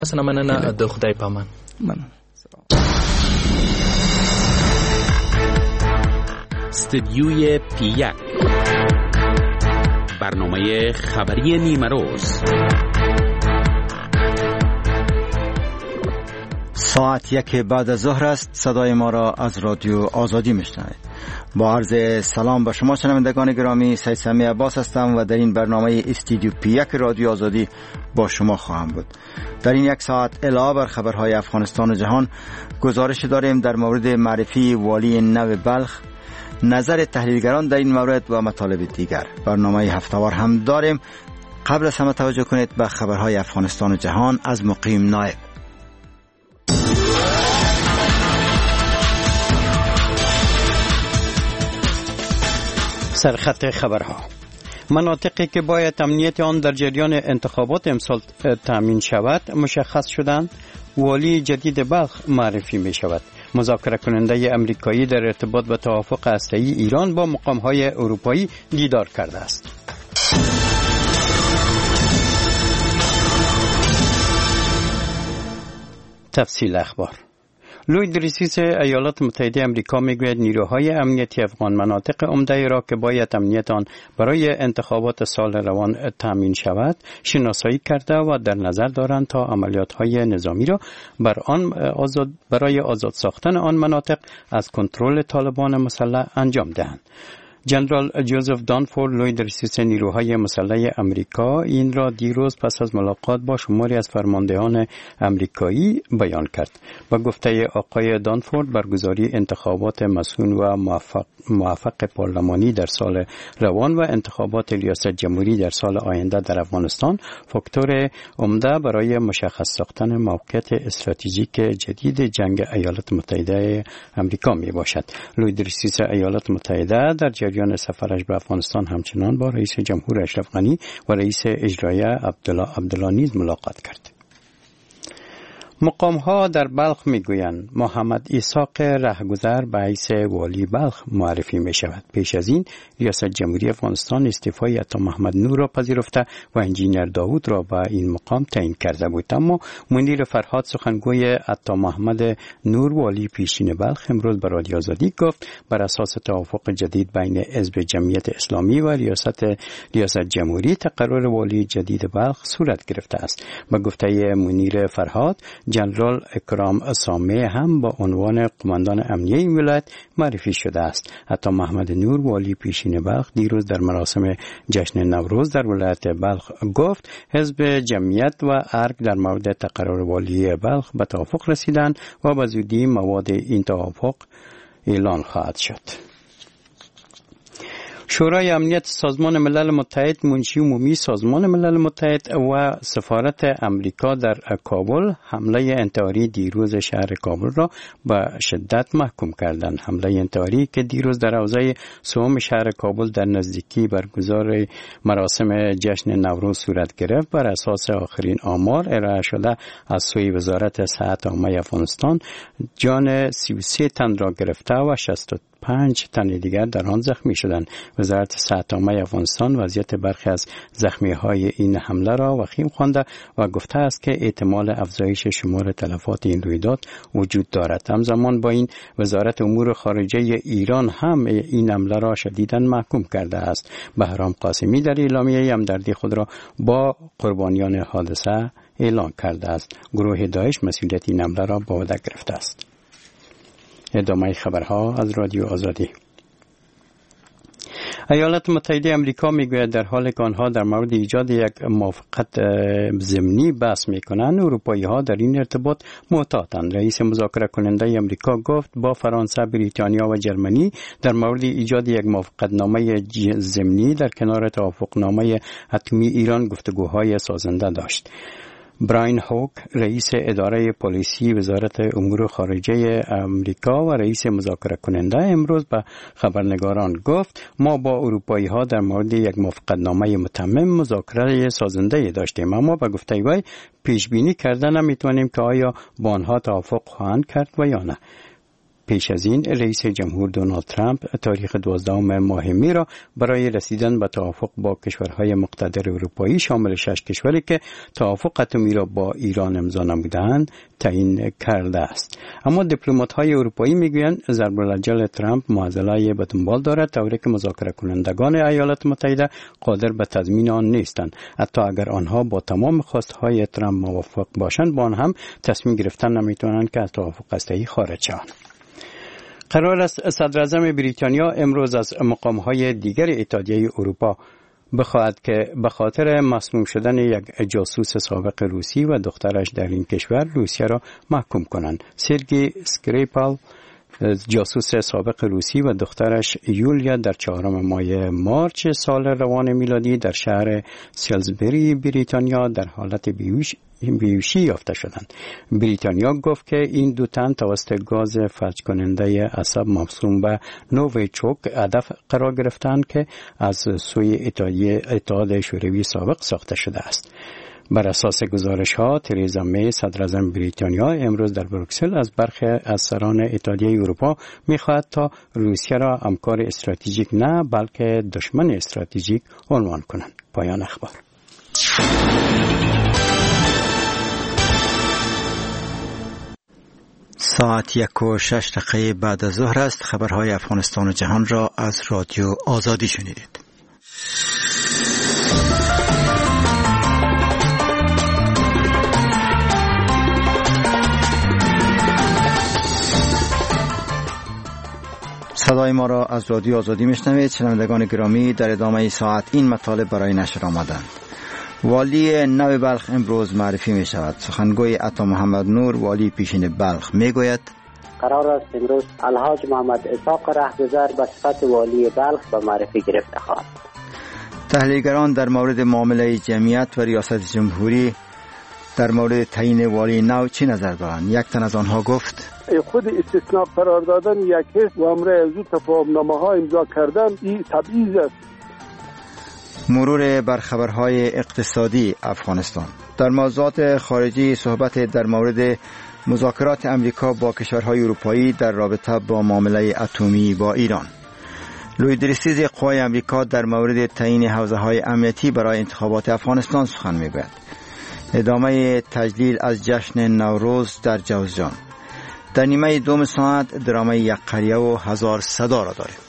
مثلا مننه د خدای پامان. استدیوی پی1 برنامه خبری نیمه روز. ساعت 1 بعد از ظهر است. صدای ما را از رادیو آزادی میشنوید. با عرض سلام به شما شنوندگان گرامی، سید سمی عباس هستم و در این برنامه استودیو پی1 رادیو آزادی با شما خواهم بود. در این یک ساعت علاوه بر خبرهای افغانستان و جهان گزارش داریم در مورد معرفی والی نو بلخ، نظر تحلیلگران در این مورد و مطالب دیگر. برنامه هفته‌وار هم داریم. قبل از همه توجه کنید به خبرهای افغانستان و جهان از مقیم نایب. سرخط خبرها. مناطقی که باید امنیت آن در جریان انتخابات امسال تامین شود مشخص شدند. والی جدید بلخ معرفی می شود. مذاکره کننده امریکایی در ارتباط به توافق هسته‌ای ایران با مقام‌های اروپایی دیدار کرده است. تفصیل اخبار. لوید ریسیس ایالات متحده آمریکا میگوید نیروهای امنیتی افغان مناطق عمده را که باید امنیت آن برای انتخابات سال روان تامین شود شناسایی کرده و در نظر دارند تا عملیات‌های نظامی را برای آزاد ساختن آن مناطق از کنترل طالبان مسلح انجام دهند. جنرال جوزف دانفورد، لوید ریسیس نیروهای مسلح امریکا، این را دیروز پس از ملاقات با شماری از فرماندهان امریکایی بیان کرد. با گفته آقای دانفورد، برگزاری انتخابات مسئول و موفق پارلمانی در سال روان و انتخابات ریاست جمهوری در سال آینده در افغانستان فاکتور عمده برای مشخص ساختن موقعیت استراتژیک جدید جنگ ایالات متحده امریکا می باشد. لوید ریسیس ایالات متحده در جریان سفرش به افغانستان همچنان با رئیس جمهور اشرف غنی و رئیس اجرایی عبدالله نیز ملاقات کرد. مقام‌ها در بلخ می‌گویند محمد اسحاق رهگذر به حیث والی بلخ معرفی می‌شود. پیش از این ریاست جمهوری افغانستان استعفای عطا محمد نور را پذیرفته و انجینر داوود را به این مقام تعیین کرده بود. اما منیر فرهاد، سخنگوی عطا محمد نور والی پیشین بلخ، امروز به رادیو آزادی گفت بر اساس توافق جدید بین حزب جمعیت اسلامی و ریاست جمهوری تقرر والی جدید بلخ صورت گرفته است. به گفته منیر فرهاد، جنرال اکرام سامه هم با عنوان قماندان امنیه این ولایت معرفی شده است. حتی محمد نور والی پیشین بلخ دیروز در مراسم جشن نوروز در ولایت بلخ گفت حزب جمعیت و ارگ در مورد تقرر والی بلخ به توافق رسیدند و به زودی مواد این توافق اعلان خواهد شد. شورای امنیت سازمان ملل متحد، منشی عمومی سازمان ملل متحد و سفارت امریکا در کابل حمله انتحاری دیروز شهر کابل را به شدت محکوم کردند. حمله انتحاری که دیروز در حوزه سوم شهر کابل در نزدیکی برگزار مراسم جشن نوروز صورت گرفت، بر اساس آخرین آمار ارائه شده از سوی وزارت صحت عامه افغانستان جان 33 تن را گرفته و 65 تن دیگر در آن زخمی شدند. وزارت صحت عامه افغانستان وضعیت برخی از زخمی‌های این حمله را وخیم خوانده و گفته است که احتمال افزایش شمار تلفات این رویداد وجود دارد. همزمان با این وزارت امور خارجه ایران هم این حمله را شدیداً محکوم کرده است. بهرام قاسمی در اعلامیه همدردی خود را با قربانیان حادثه اعلان کرده است. گروه داعش مسئولیت این حمله را به عهده گرفته است. ادامه خبرها از رادیو آزادی. ایالات متحده آمریکا میگوید در حالی که آنها در مورد ایجاد یک موافقت ضمنی بحث میکنند، اروپایی ها در این ارتباط محتاطند. رئیس مذاکره کننده آمریکا گفت با فرانسه، بریتانیا و جرمنی در مورد ایجاد یک موافقت نامه ضمنی در کنار توافق نامه اتمی ایران گفتگوهای سازنده داشت. براین هوک، رئیس اداره پلیسی وزارت امور خارجه امریکا و رئیس مذاکره کننده، امروز به خبرنگاران گفت ما با اروپایی ها در مورد یک موافقتنامه متمم مذاکره سازنده داشتیم، اما به گفته وی پیش بینی کرده نمیتونیم که آیا با آنها توافق خواهند کرد و یا نه. پیش از این رئیس جمهور دونالد ترامپ تاریخ 12 ماه می را برای رسیدن به توافق با کشورهای مقتدر اروپایی شامل 6 کشوری که توافق اتمی را با ایران امضا نمودند تعیین کرده است. اما دیپلمات‌های اروپایی میگویند ضرب‌الاجل ترامپ معضله‌ای به دنبال دارد، طوری که مذاکره کنندگان ایالات متحده قادر به تضمین آن نیستند. حتی اگر آنها با تمام خواستهای ترامپ موافق باشند، با آن هم تصمیم گرفتن نمیتوانند که از توافق هسته‌ای خارج شوند. قرار است صدراعظم بریتانیا امروز از مقام‌های دیگر اتحادیه اروپا بخواهد که به خاطر مسموم شدن یک جاسوس سابق روسی و دخترش در این کشور روسیه را محکوم کنند. سرگئی اسکریپال جاسوس سابق روسی و دخترش یولیا در 4 ماه مارچ سال روان میلادی در شهر سیلزبری بریتانیا در حالت بیهوشی یافته شدند. بریتانیا گفت که این دو تن توسط گاز فلج کننده عصب موسوم به نوویچوک هدف قرار گرفتند که از سوی اتحاد شوروی سابق ساخته شده است. بر اساس گزارش ها تریزا می صدراعظم بریتانیا امروز در بروکسل از برخی از سران اتحادیه اروپا می‌خواهد تا روسیه را همکار استراتژیک نه بلکه دشمن استراتژیک عنوان کنند. پایان اخبار. ساعت 1:06 بعد از ظهر است. خبرهای افغانستان و جهان را از رادیو آزادی شنیدید. صدای ما را از رادیو آزادی میشنوید. شنوندگان گرامی، در ادامه ساعت این مطالب برای نشر آمدند. والی نو بلخ امروز معرفی می شود. سخنگوی عطا محمد نور والی پیشین بلخ می گوید قرار است امروز الحاج محمد اسحاق رهگذر به صفت والی بلخ به معرفی گرفته خواهد. تحلیلگران در مورد معامله جمعیت و ریاست جمهوری در مورد تعیین والی نو چی نظر دارند؟ یک تن از آنها گفت خود استثناء قرار دادن یک حزب و امر از تفاهمنامه ها امضا کردن این تبعیض است. مرور بر خبرهای اقتصادی افغانستان. در موضوعات خارجی صحبت در مورد مذاکرات امریکا با کشورهای اروپایی در رابطه با معامله اتمی با ایران. لویدریسیز قوای امریکا در مورد تعیین حوزه‌های امنیتی برای انتخابات افغانستان سخن می‌گوید. ادامه تجلیل از جشن نوروز در جوزجان. در نیمه دوم ساعت درامه یک قریه و 1000 صدا را داریم.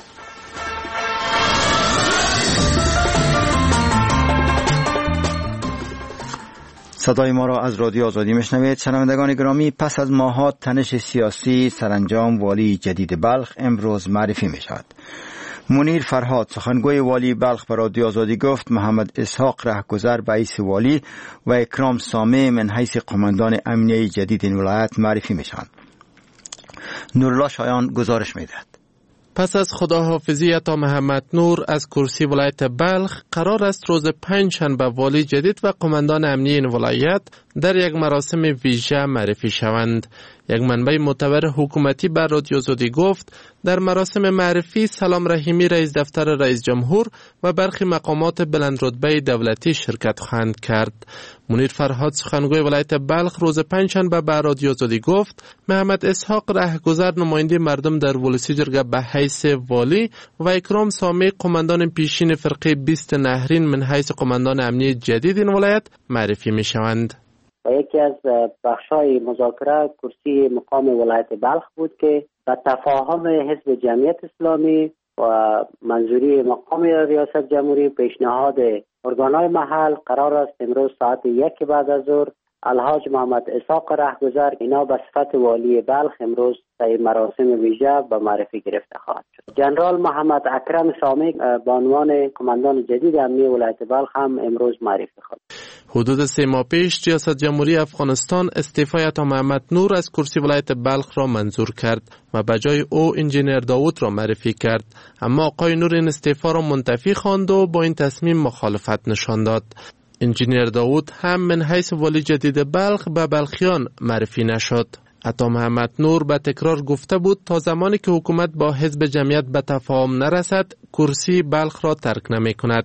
صدای ما را از رادیو آزادی میشنوید. شنوندگان گرامی، پس از ماهات تنش سیاسی سرانجام والی جدید بلخ امروز معرفی می شود. منیر فرهاد سخنگوی والی بلخ به رادیو آزادی گفت محمد اسحاق رهگذر به حیث والی و اکرام سامع من حیث قماندان امنیه جدید این ولایت معرفی می شوند. نورالله شایان گزارش می دهد. پس از خداحافظی عطا محمد نور از کرسی ولایت بلخ، قرار است روز پنجشنبه والی جدید و قماندان امنی این ولایت در یک مراسم ویژه معرفی شوند. یک منبع معتبر حکومتی بر رادیو آزادی گفت در مراسم معرفی سلام رحیمی رئیس دفتر رئیس جمهور و برخی مقامات بلند رتبه دولتی شرکت خواهند کرد. منیر فرهاد سخنگوی ولایت بلخ روز پنجشنبه به رادیو آزادی گفت محمد اسحاق رهگذر نماینده مردم در ولسی جرگه به حیث والی و اکرام سامع قماندان پیشین فرقه 20 نهرین من حیث قماندان امنی جدید این ولایت معرفی می شوند. و یکی از بخشای مذاکره کرسی مقام ولایت بلخ بود که به تفاهم حزب جمعیت اسلامی و منظوری مقام ریاست جمهوری پیشنهاد ارگانهای محل قرار است امروز ساعت 1 بعد از ظهر الحاج محمد اسحاق رهگذر اینا به صفت والی بلخ امروز در مراسم ویژه به معرفی گرفته خواهد شد. جنرال محمد اکرم سامع به عنوان کماندان جدید امنیه ولایت بلخ هم امروز معرفی خواهد. حدود 3 ماه پیش ریاست جمهوری افغانستان استعفای عطا محمد نور از کرسی ولایت بلخ را منظور کرد و به جای او انجینیر داوود را معرفی کرد، اما آقای نور این استعفا را منتفی خواند و با این تصمیم مخالفت نشان داد. انجینیر داوود هم من حیث والی جدید بلخ به بلخیان معرفی نشد. عطا محمد نور به تکرار گفته بود تا زمانی که حکومت با حزب جمعیت به تفاهم نرسد کرسی بلخ را ترک نمی کند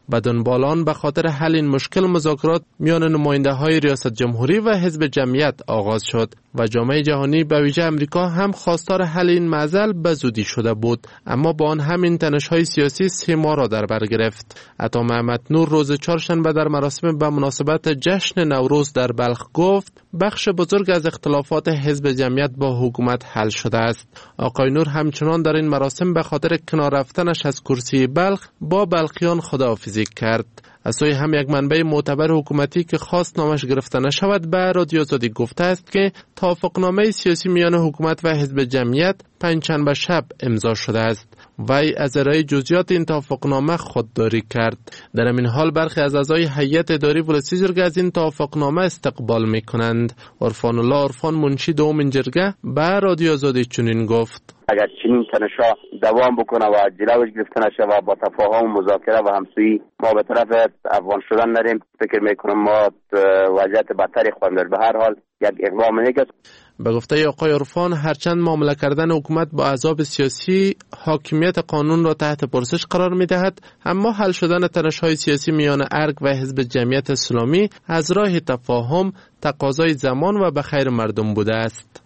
به دنبال آن به خاطر حل این مشکل مذاکرات میان نماینده های ریاست جمهوری و حزب جمعیت آغاز شد و جامعه جهانی به ویژه امریکا هم خواستار حل این معضل به زودی شده بود، اما با آن همین تنش‌های سیاسی 3 ماه را در بر گرفت. عطا محمد نور روز چهارشنبه در مراسم به مناسبت جشن نوروز در بلخ گفت بخش بزرگ از اختلافات حزب جمعیت با حکومت حل شده است. آقای نور همچنان در این مراسم به خاطر کنار رفتنش از کرسی بلخ با بلخیان خداحافظی کرد. از سوی هم یک منبع معتبر حکومتی که خواست نامش گرفته نشود به رادیو آزادی گفته است که توافقنامه سیاسی میان حکومت و حزب جمعیت پنجشنبه شب امضا شده است. وی از ارائه جزئیات این توافقنامه خودداری کرد. در این حال برخی از اعضای هیئت اداری ولسی جرگه از این توافقنامه استقبال می‌کنند. عرفان الله عرفان منشی دومین جرگه به رادیو آزادی چنین گفت: اگر چنین تنش‌ها دوام بکنه و جلوش گرفته نشه و با تفاهم و مذاکره و همسویی ما به طرف افغان شدن نریم، فکر میکنم ما وضعیت بدتری خواهیم داشت. به هر حال یک اقدام نیست. به گفته آقای عرفان هرچند معامله کردن حکومت با احزاب سیاسی حاکمیت قانون را تحت پرسش قرار می‌دهد، اما حل شدن تنش‌های سیاسی میان ارگ و حزب جمعیت اسلامی از راه تفاهم تقاضای زمان و به خیر مردم بوده است.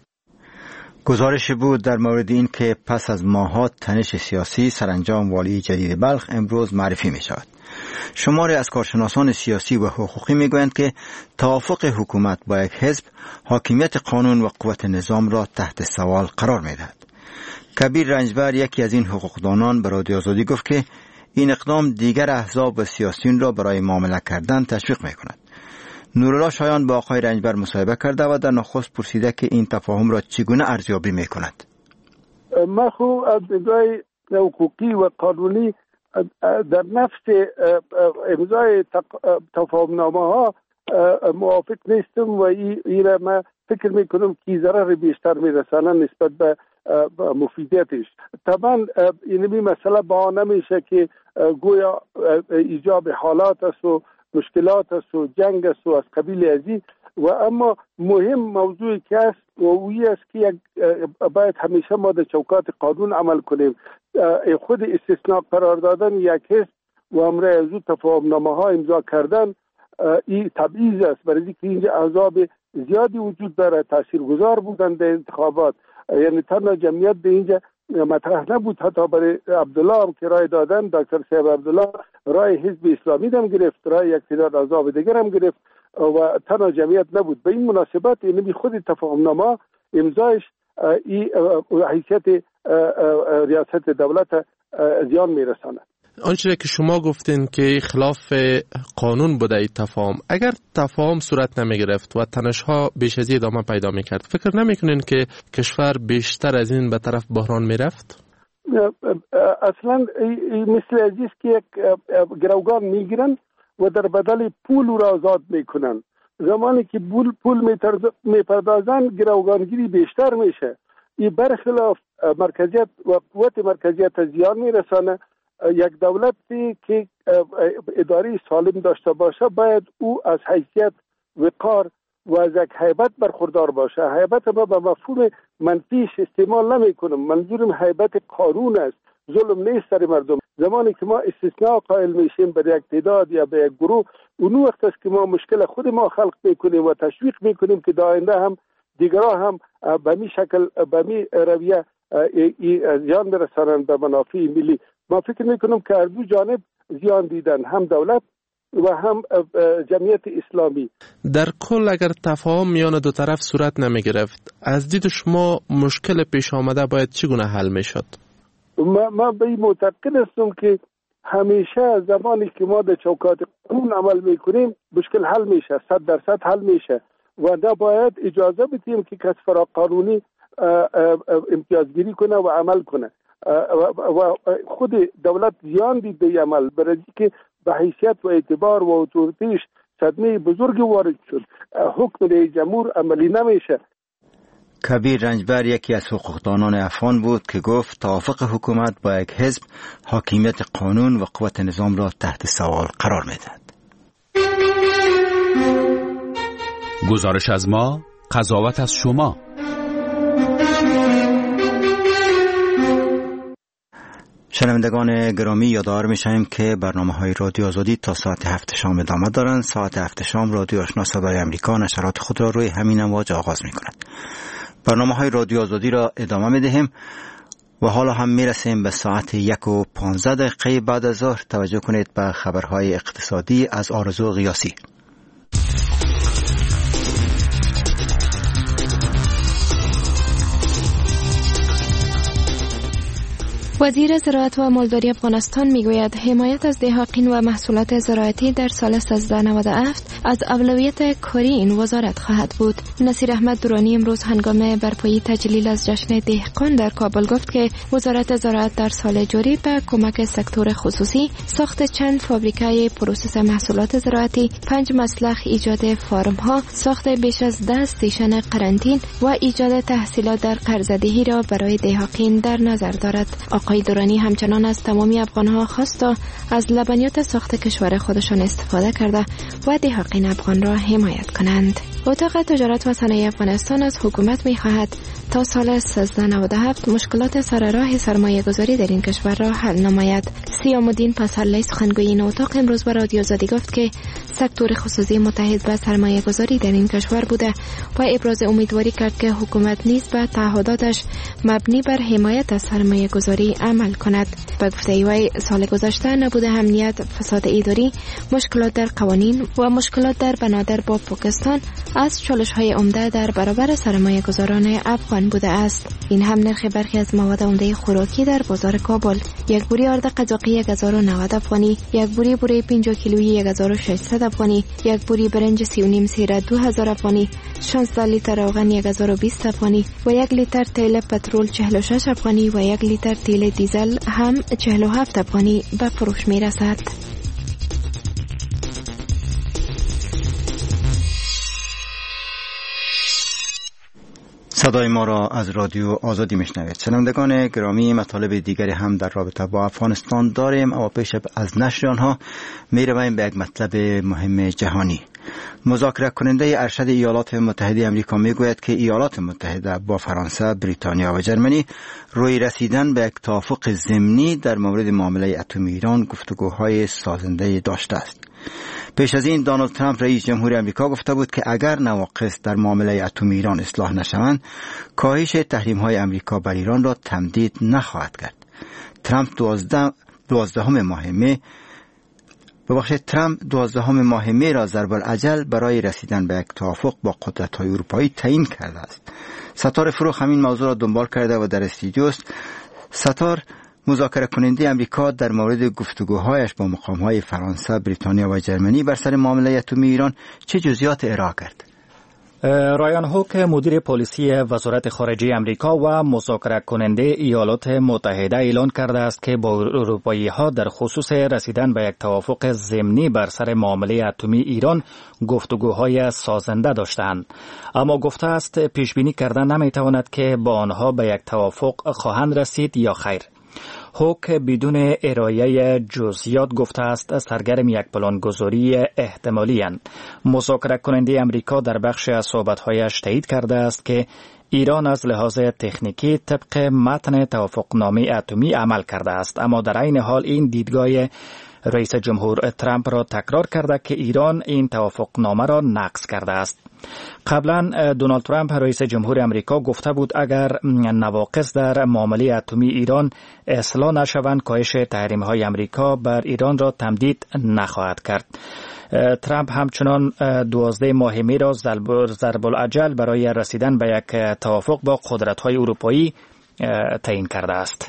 گزارش بود در مورد این که پس از ماهات تنش سیاسی سرانجام والی جدید بلخ امروز معرفی می شود. شماری از کارشناسان سیاسی و حقوقی می گویند که توافق حکومت با یک حزب حاکمیت قانون و قوت نظام را تحت سوال قرار می دهد. کبیر رنجبر یکی از این حقوقدانان به رادیو آزادی گفت که این اقدام دیگر احزاب و سیاسیون را برای معامله کردن تشویق می کند. نورالله شایان با آقای رنجبر مصاحبه کرده و در نخست پرسیده که این تفاهم را چگونه ارزیابی می کند. ما خو از نگاه حقوقی و قانونی در نفس امضای تفاهمنامه ها موافق نیستم و این را ما فکر می کنم که ضرر بیشتر می رسانه نسبت به مفیدیتش. طبعا این مسئله با نمیشه که گویا ایجاب حالات است و مشکلات است و جنگ است و از قبیل ازی و اما مهم موضوعی که است و اوی است که باید همیشه ما در چوکات قانون عمل کنیم. خود استثناء قرار دادن یک حزب و امر از او تفاهمنامه ها امضا کردن این تبعیض است، برای که اینجا احزاب زیادی وجود داره، تاثیرگذار بودن در انتخابات، یعنی تنها جمعیت به اینجا مطرح نبود. حتی برای عبدالله هم که رای دادن، دکتر صاحب عبدالله رای حزب اسلامی هم گرفت، رای یک تعداد احزاب دیگر هم گرفت و تنها جمعیت نبود. به این مناسبت یعنی خود تفاهمنامه امضایش این حیثیت ریاست دولت زیان میرساند. آنچه که شما گفتین که خلاف قانون بوده این تفاهم، اگر تفاهم صورت نمی گرفت و تنش‌ها بیش از ادامه پیدا می کرد، فکر نمی کنین که کشور بیشتر از این به طرف بحران می رفت؟ اصلا مثل عزیز که یک گروگان می گیرن و در بدل پول را آزاد می کنن. زمانی که پول می پردازن گروگانگیری بیشتر میشه. این برخلاف مرکزیت و قوت مرکزیت زیان می رسانه. یک دولتی که اداری سالم داشته باشه باید او از حیثیت وقار و از یک هیبت برخوردار باشه. هیبت ما به مفهوم منفیش استعمال نمی کنم، منظورم هیبت قانون است، ظلم نیست سر مردم. زمانی که ما استثناء قائل میشیم به یک تعداد یا به یک گروه، اون وقت است که ما مشکل خود ما خلق میکنیم و تشویق میکنیم که در آینده هم دیگرها هم به می شکل به می رویه زیان برسانند به منافع ملی. ما فکر میکنم که هر دو جانب زیان دیدن، هم دولت و هم جمعیت اسلامی. در کل اگر تفاهم میان دو طرف صورت نمی گرفت، از دید شما مشکل پیش آمده باید چگونه حل می شد؟ ما به این معتقد هستم که همیشه زمانی که ما در چوکات قانون عمل میکنیم مشکل حل میشه، 100% حل میشه و نباید اجازه بدیم که کس فرا قانونی امتیازگیری کنه و عمل کنه و خود دولت زیان دید به عمل، برای که به حیثیت و اعتبار و اتوریتیش صدمه بزرگی وارد شد. حکم رئیس جمهور عملی نمیشه. کبیر رنجبر یکی از حقوقدانان افغان بود که گفت توافق حکومت با یک حزب حاکمیت قانون و قوت نظام را تحت سوال قرار می‌دهد. گزارش از ما، قضاوت از شما. شنوندگان گرامی، یادآور می‌شویم که برنامه‌های رادیو آزادی تا ساعت 7 شام ادامه دارند. ساعت 7 شام رادیو آشنا صدای امریکا نشرات خود را روی همین امواج آغاز می‌کند. برنامه‌های رادیو آزادی را ادامه می‌دهیم و حالا هم می‌رسیم به ساعت 1:15 بعد از ظهر. توجه کنید به خبرهای اقتصادی از آرزو غیاسی. وزیر زراعت و مالداری افغانستان میگوید حمایت از دهقان و محصولات زراعتی در سال 1397 از اولویت کاری این وزارت خواهد بود. نصیر احمد درانی امروز هنگام برپایی تجلیل از جشن دهقان در کابل گفت که وزارت زراعت در سال جاری به کمک سکتور خصوصی ساخت چند فابریکای پروسس محصولات زراعتی، 5 مسلخ، ایجاد فارم ها، ساخت بیش از 10 استیشن قرنطین و ایجاد تحصیلات در قرضه‌دهی را برای دهقان در نظر دارد. آقای درانی همچنان از تمامی افغان‌ها خواست تا از لبنیات ساخت کشور خودشان استفاده کرده و دهقان افغان را حمایت کنند. اتاق تجارت و صنایع افغانستان از حکومت می‌خواهد تا سال 1397 مشکلات سرراه سرمایه‌گذاری در این کشور را حل نماید. سیام الدین پسرلی سخنگوی این اتاق امروز به رادیو آزادی گفت که سکتور خصوصی متحد به سرمایه‌گذاری در این کشور بوده و ابراز امیدواری کرد که حکومت نیز به تعهداتش مبنی بر حمایت از سرمایه‌گذاری عمل کند. به گفته وی سال گذشته نبود امنیت، فساد اداری، مشکلات در قوانین و مشکلات در بنادر با پاکستان از چالش‌های عمده در برابر سرمایه‌گذاران افغان بوده است. این هم نرخ برخی از مواد عمده خوراکی در بازار کابل: یک بوری آرد قزاقی 1090 افغانی، یک بوری بوره 50 کیلویی 1600 افغانی، یک بوری برنج 3.5 سیر 2000 افغانی، 16 لیتر روغن 1020 افغانی و 1 لیتر تیل پترول 46 افغانی و 1 لیتر تیل دیزل هم 47 افغانی به فروش می‌رسد. صدای ما را از رادیو آزادی میشنوید. شنوندگان گرامی، مطالب دیگری هم در رابطه با افغانستان داریم، اما پیش از نشر آنها میرویم به یک مطلب مهم جهانی. مذاکره کننده ارشد ایالات متحده آمریکا میگوید که ایالات متحده با فرانسه، بریتانیا و جرمنی روی رسیدن به یک توافق ضمنی در مورد معامله اتمی ایران گفتگوهای سازنده داشته است. پیش از این دونالد ترامپ رئیس جمهور آمریکا گفته بود که اگر نواقص در معامله اتمی ایران اصلاح نشوند، کاهش تحریم‌های آمریکا بر ایران را تمدید نخواهد کرد. ترامپ 12 ماه می را ضرب العجل برای رسیدن به یک توافق با قدرت‌های اروپایی تعیین کرده است. ستار فروخ همین موضوع را دنبال کرده و در استودیو است. ستار، مذاکره کننده امریکا در مورد گفتگوهایش با مقام‌های فرانسه، بریتانیا و جرمنی بر سر معامله اتمی ایران چه جزئیات ارائه کرد؟ رایان هوک، مدیر پلیسی وزارت خارجه امریکا و مذاکره کننده ایالات متحده اعلان کرده است که با اروپایی‌ها در خصوص رسیدن به یک توافق ضمنی بر سر معامله اتمی ایران گفتگوهای سازنده داشتند، اما گفته است پیش بینی کردن نمیتواند که با آنها به یک توافق خواهند رسید یا خیر. هوک بدون ارائه جزئیات گفته است سرگرم یک پلانگذاری احتمالی اند. مذاکره کننده امریکا در بخش از صحبت‌هایش تایید کرده است که ایران از لحاظ تکنیکی طبق متن توافقنامه اتمی عمل کرده است، اما در عین حال این دیدگاه رئیس جمهور ترامپ را تکرار کرده که ایران این توافقنامه را نقض کرده است. قبلا دونالد ترامپ رئیس جمهور آمریکا گفته بود اگر نواقص در معامله اتمی ایران اصلاح نشوند، کاهش تحریم‌های آمریکا بر ایران را تمدید نخواهد کرد. ترامپ همچنان 12 ماه می را ضرب العجل برای رسیدن به یک توافق با قدرت‌های اروپایی تعیین کرده است.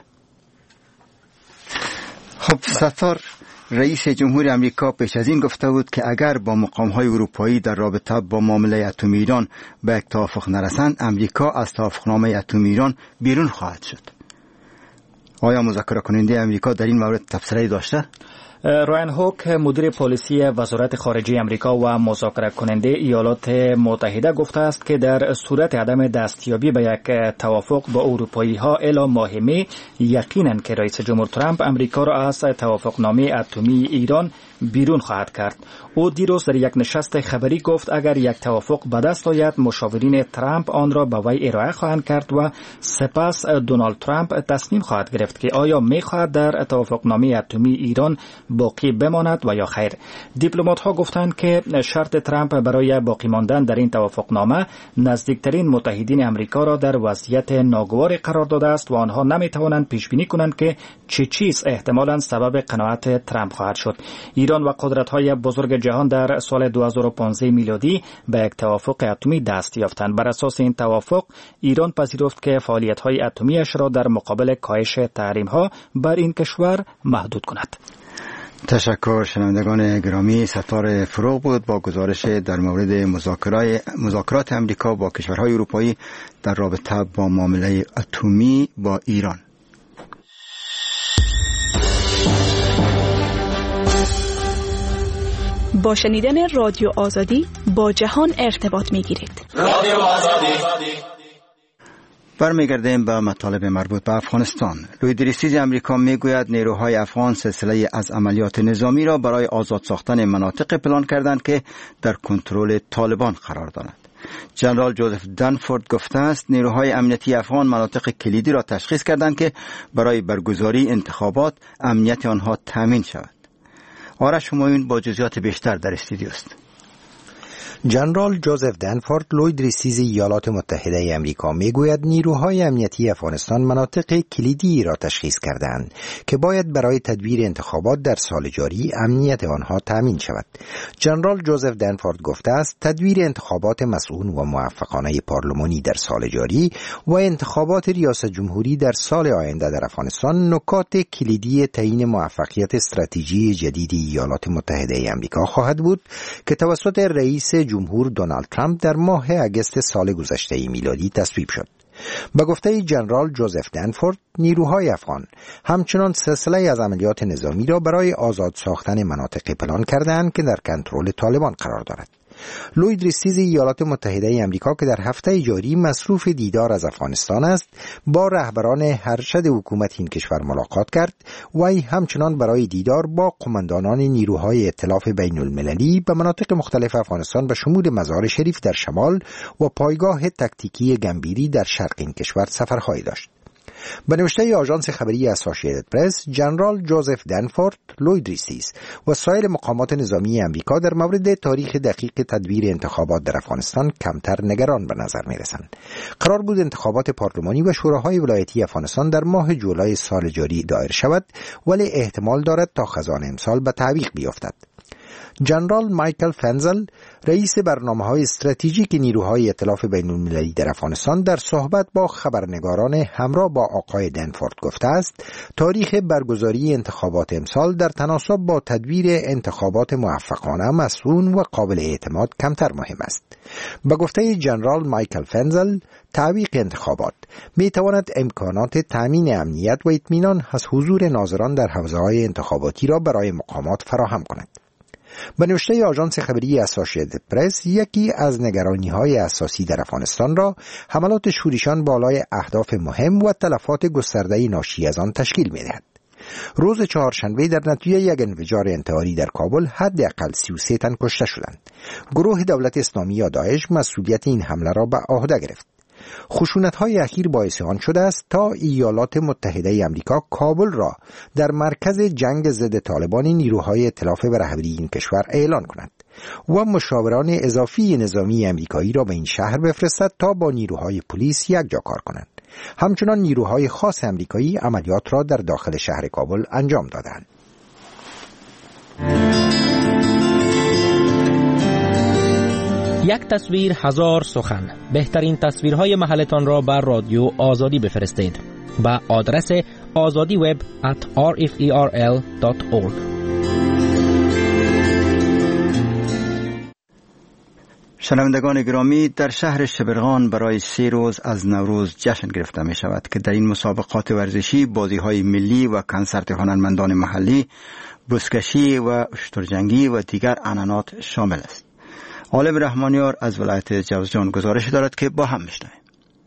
خب ستار، رئیس جمهور آمریکا پیش از این گفته بود که اگر با مقام‌های اروپایی در رابطه با معامله اتمی ایران به یک توافق نرسند، آمریکا از توافقنامه اتمی ایران بیرون خواهد شد. آیا مذاکره کننده آمریکا در این مورد تبصره داشته؟ رایان هوک مدیر پلیسی وزارت خارجه امریکا و مذاکره کننده ایالات متحده گفته است که در صورت عدم دستیابی به یک توافق با اروپایی ها الی ماه می یقینا که رئیس جمهور ترامپ امریکا را از توافقنامه اتمی ایران بیرون خواهد کرد. او دیروز در یک نشست خبری گفت اگر یک توافق به دست آید مشاورین ترامپ آن را به وی ارائه خواهند کرد و سپس دونالد ترامپ تصمیم خواهد گرفت که آیا می‌خواهد در توافقنامه اتمی ایران باقی بماند و یا خیر. دیپلمات‌ها گفتند که شرط ترامپ برای باقی ماندن در این توافقنامه نزدیکترین متحدین امریکا را در وضعیت ناگوار قرار داده است و آنها نمی‌توانند پیش بینی کنند که چه چیز احتمالاً سبب قناعت ترامپ خواهد شد. ایران و قدرت‌های بزرگ جهان در سال 2015 میلادی به یک توافق اتمی دست یافتند. بر اساس این توافق ایران پذیرفت که فعالیت‌های اتمی‌اش را در مقابل کاهش تحریم‌ها بر این کشور محدود کند. تشکر. شنوندگان گرامی، ستار فروغ بود با گزارش در مورد مذاکرات امریکا با کشورهای اروپایی در رابطه با معامله اتمی با ایران. با شنیدن رادیو آزادی با جهان ارتباط می‌گیرید. رادیو آزادی. برمیگردیم به مطالب مربوط به افغانستان. لوید ریسیز امریکا میگوید نیروهای افغان سلسله از عملیات نظامی را برای آزاد ساختن مناطق پلان کردند که در کنترل طالبان قرار دارند. جنرال جوزف دنفورد گفته است نیروهای امنیتی افغان مناطق کلیدی را تشخیص کردند که برای برگزاری انتخابات امنیت آنها تامین شود. آرش همایون با جزئیات بیشتر در استودیو است. جنرال جوزف دنفورد لوید ریسیز ایالات متحده امریکا میگوید نیروهای امنیتی افغانستان مناطق کلیدی را تشخیص کردند که باید برای تدبیر انتخابات در سال جاری امنیت آنها تامین شود. جنرال جوزف دنفورد گفته است تدبیر انتخابات مسئول و موفقانه پارلمانی در سال جاری و انتخابات ریاست جمهوری در سال آینده در افغانستان نکات کلیدی تعیین موفقیت استراتژی جدید ایالات متحده امریکا خواهد بود که توسط رئیس جمهور دونالد ترامپ در ماه اگست سال گذشته میلادی تصویب شد. به گفته جنرال جوزف دنفورد نیروهای افغان همچنان سلسله از عملیات نظامی را برای آزاد ساختن مناطق پلان کردند که در کنترل طالبان قرار دارد. لوید ریسیز ایالات متحده امریکا که در هفته جاری مصروف دیدار از افغانستان است با رهبران ارشد حکومت این کشور ملاقات کرد و همچنان برای دیدار با قماندانان نیروهای ائتلاف بین المللی به مناطق مختلف افغانستان به شمول مزار شریف در شمال و پایگاه تکتیکی گمبیری در شرق این کشور سفرهایی داشت. به نوشته آژانس خبری اسوسییتد پرس، جنرال جوزف دنفورد، لوید ریسیز و سایر مقامات نظامی امریکا در مورد تاریخ دقیق تدبیر انتخابات در افغانستان کمتر نگران به نظر می‌رسند. قرار بود انتخابات پارلمانی و شوراهای ولایتی افغانستان در ماه جولای سال جاری دایر شود، ولی احتمال دارد تا خزان امسال به تعویق بیفتد. جنرال مایکل فنزل، رئیس برنامه‌های استراتژیک نیروهای ائتلاف بین‌المللی در افغانستان، در صحبت با خبرنگاران همراه با آقای دنفورد گفته است تاریخ برگزاری انتخابات امسال در تناسب با تدبیر انتخابات موفقانه، مسئول و قابل اعتماد کمتر مهم است. به گفته جنرال مایکل فنزل، تعویق انتخابات می‌تواند امکانات تامین امنیت و اطمینان از حضور ناظران در حوزه‌های انتخاباتی را برای مقامات فراهم کند. به نوشته آژانس خبری اسوسییتد پرس، یکی از نگرانی‌های اساسی در افغانستان را حملات شورشیان بالای اهداف مهم و تلفات گسترده ناشی از آن تشکیل می‌دهد. روز چهارشنبه در نتیجه یک انفجار انتحاری در کابل حداقل 33 تن کشته شدند. گروه دولت اسلامی یا داعش مسئولیت این حمله را به عهده گرفت. خشونت‌های اخیر باعث آن شده است تا ایالات متحده آمریکا کابل را در مرکز جنگ ضد طالبان نیروهای ائتلاف به رهبری این کشور اعلان کند و مشاوران اضافی نظامی آمریکایی را به این شهر بفرستد تا با نیروهای پلیس یکجا کار کنند. همچنان نیروهای خاص آمریکایی عملیات را در داخل شهر کابل انجام دادند. یک تصویر هزار سخن. بهترین تصویرهای محلتان را بر رادیو آزادی بفرستید با آدرس azadiweb@rferl.org. شنوندگان گرامی، در شهر شبرغان برای 3 روز از نوروز جشن گرفته می شود که در این مسابقات ورزشی بازی‌های ملی و کنسرت هنرمندان محلی، بزکشی و اشترجنگی و دیگر عنعنات شامل است. عالم رحمانیار از ولایت جوزجان گزارش دارد که با هم میشنویم.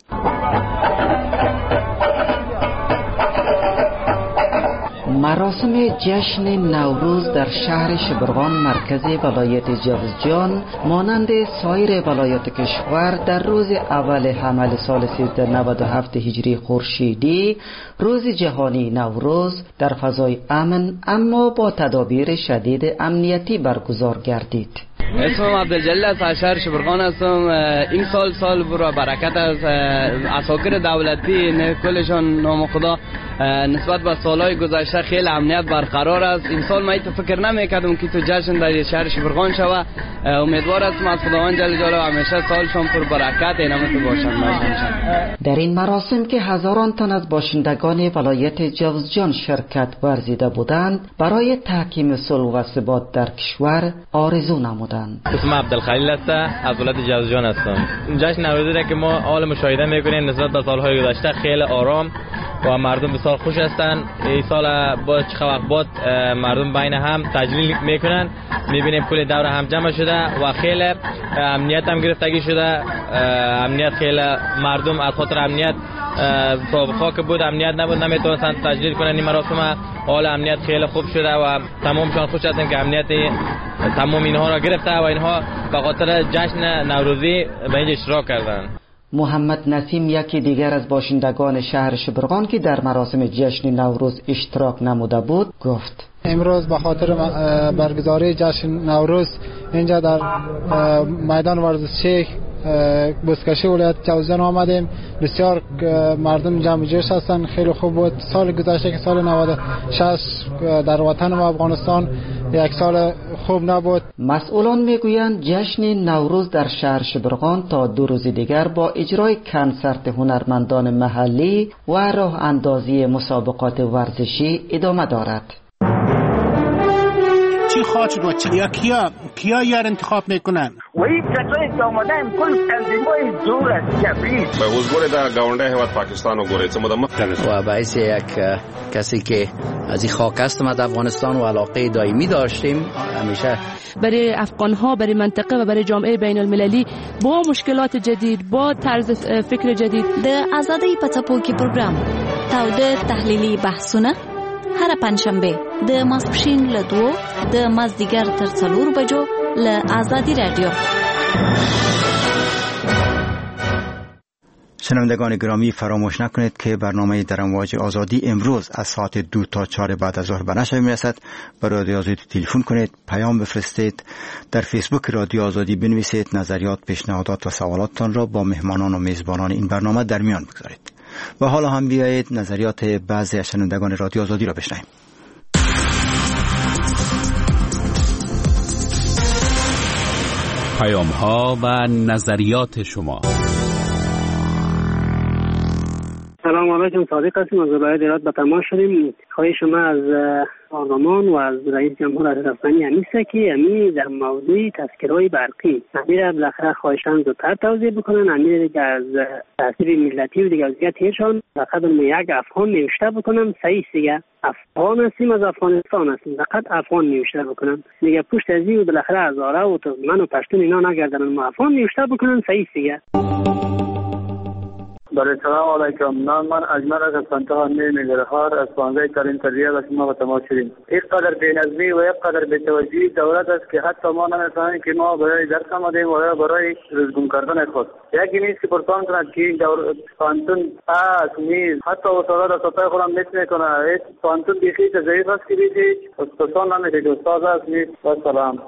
مراسم جشن نوروز در شهر شبرغان مرکز ولایت جوزجان مانند سایر ولایات کشور در روز اول حمل سال 1397 هجری خورشیدی روز جهانی نوروز در فضای امن اما با تدابیر شدید امنیتی برگزار گردید. اسمم عبدالجلیل از شهر شبرغان هستم. این سال برای برکت از عساکر دولتی کلشان نام خدا نسبت به سالهای گذشته خیلی امنیت برقرار است. این سال من فکر نمی‌کردم که تو جشن در شهر شبرغان شود. امیدوار هستم از خداوند جل جلاله همیشه سالشان پر برکت اینم باشند. در این مراسم که هزاران تن از باشندگان ولایت جوزجان شرکت ورزیده بودند برای تحکیم صلح و ثبات در کشور آرزو نمودند. اسمم عبدالخلیل است، از ولایت جوزجان هستم. جشن نوروزی را که ما حال مشاهده می‌کنیم نسبت به سالهای گذشته خیلی آرام و مردم بسیار خوش هستند. این سال با چه وقت بعد مردم بین هم تجلیل میکنن، میبینیم کل دور هم جمع شده و خیلی امنیت هم گرفتگی شده. امنیت خیلی مردم از خاطر امنیت سابقا که بود امنیت نبود نمیتونستن تجلیل کنن این مراسم. حال امنیت خیلی خوب شده و تمامشان خوش هستند که امنیت تمام اینها را گرفته و اینها به خاطر جشن نوروزی به اینجا اشتراک کردند. محمد نسیم یکی دیگر از باشندگان شهر شبرغان که در مراسم جشن نوروز اشتراک نموده بود گفت: امروز به خاطر برگزاری جشن نوروز اینجا در میدان ورزشی بزکشی ولایت جوزجان آمدیم. بسیار مردم جمع جوش هستند، خیلی خوب بود. سال گذشته که سال 96 در وطن ما افغانستان یک سال خوب نبود. مسئولان میگویند جشن نوروز در شهر شبرغان تا 2 روز دیگر با اجرای کنسرت هنرمندان محلی و راه اندازی مسابقات ورزشی ادامه دارد. چی خواهد و یا کیا یار انتخاب میکنن و این کسایی که آمدن کل تنظیمای دور از جبریت به حضور در گاونده هواد پاکستان و گوریت و باعث یک کسی که از این خاک است ما در افغانستان و علاقه دائمی داشتیم همیشه برای افغان‌ها، برای منطقه و برای جامعه بین المللی با مشکلات جدید، با طرز فکر جدید د آزادۍ په څپو کې پروګرام تاوده تحلیلي بحثونه هر پنځشنبه د ماسپښین له 2 د مازدیګر تر 4 بجو له آزادی رادیو. شنوندگان گرامی، فراموش نکنید که برنامه در امواج آزادی امروز از ساعت 2 تا 4 بعد از ظهر به نشر میرسد. برای رادیو آزادی تلفن کنید، پیام بفرستید، در فیسبوک رادیو آزادی بنویسید، نظریات، پیشنهادات و سوالاتتان را با مهمانان و میزبانان این برنامه در میان بگذارید. و حالا هم بیایید نظریات بعضی از شنوندگان رادیو آزادی را بشنویم. پیام‌ها و نظریات شما. سلام علیکم، صادق هستیم از ولایت هرات به تماس شدیم. خواهش شما از پارلمان و از رئیس جمهور حضرت افغانی همیست که امی در موضوع تذکره‌های برقی امیر بالاخره خواهشان زودتر توضیح بکنن. امیر دیگه از تاثیر ملتی و دیگه از دیگه‌شان فقط یک افغان نوشته بکنم صحیح دیگه افغان هستیم، از افغانستان هستیم، فقط افغان نوشته بکنم دیگه پشت از این بالاخره هزاره و من و پشتون اینا نگردن، ما افغان نوشته بکنن صحیح دیگه. سلام علیکم، من اجمل از فنتها نگرهار از پانزه ترین تریه و شما به تماس شدیم. یک قدر بینظمی و یک قدر بی‌توجهی دولت است که حتی ما نمی‌فهمیم که ما برای درس آمدیم و برای روزگون کردن خود. یکی نیست که پرسان کند که این پانتون پس نیست، حتی استاد از سطح خودم نیست میکنه. این پانتون بیخی که ضعیف است که بیشی پرسان نمیده که استاد است نیست. و سلام.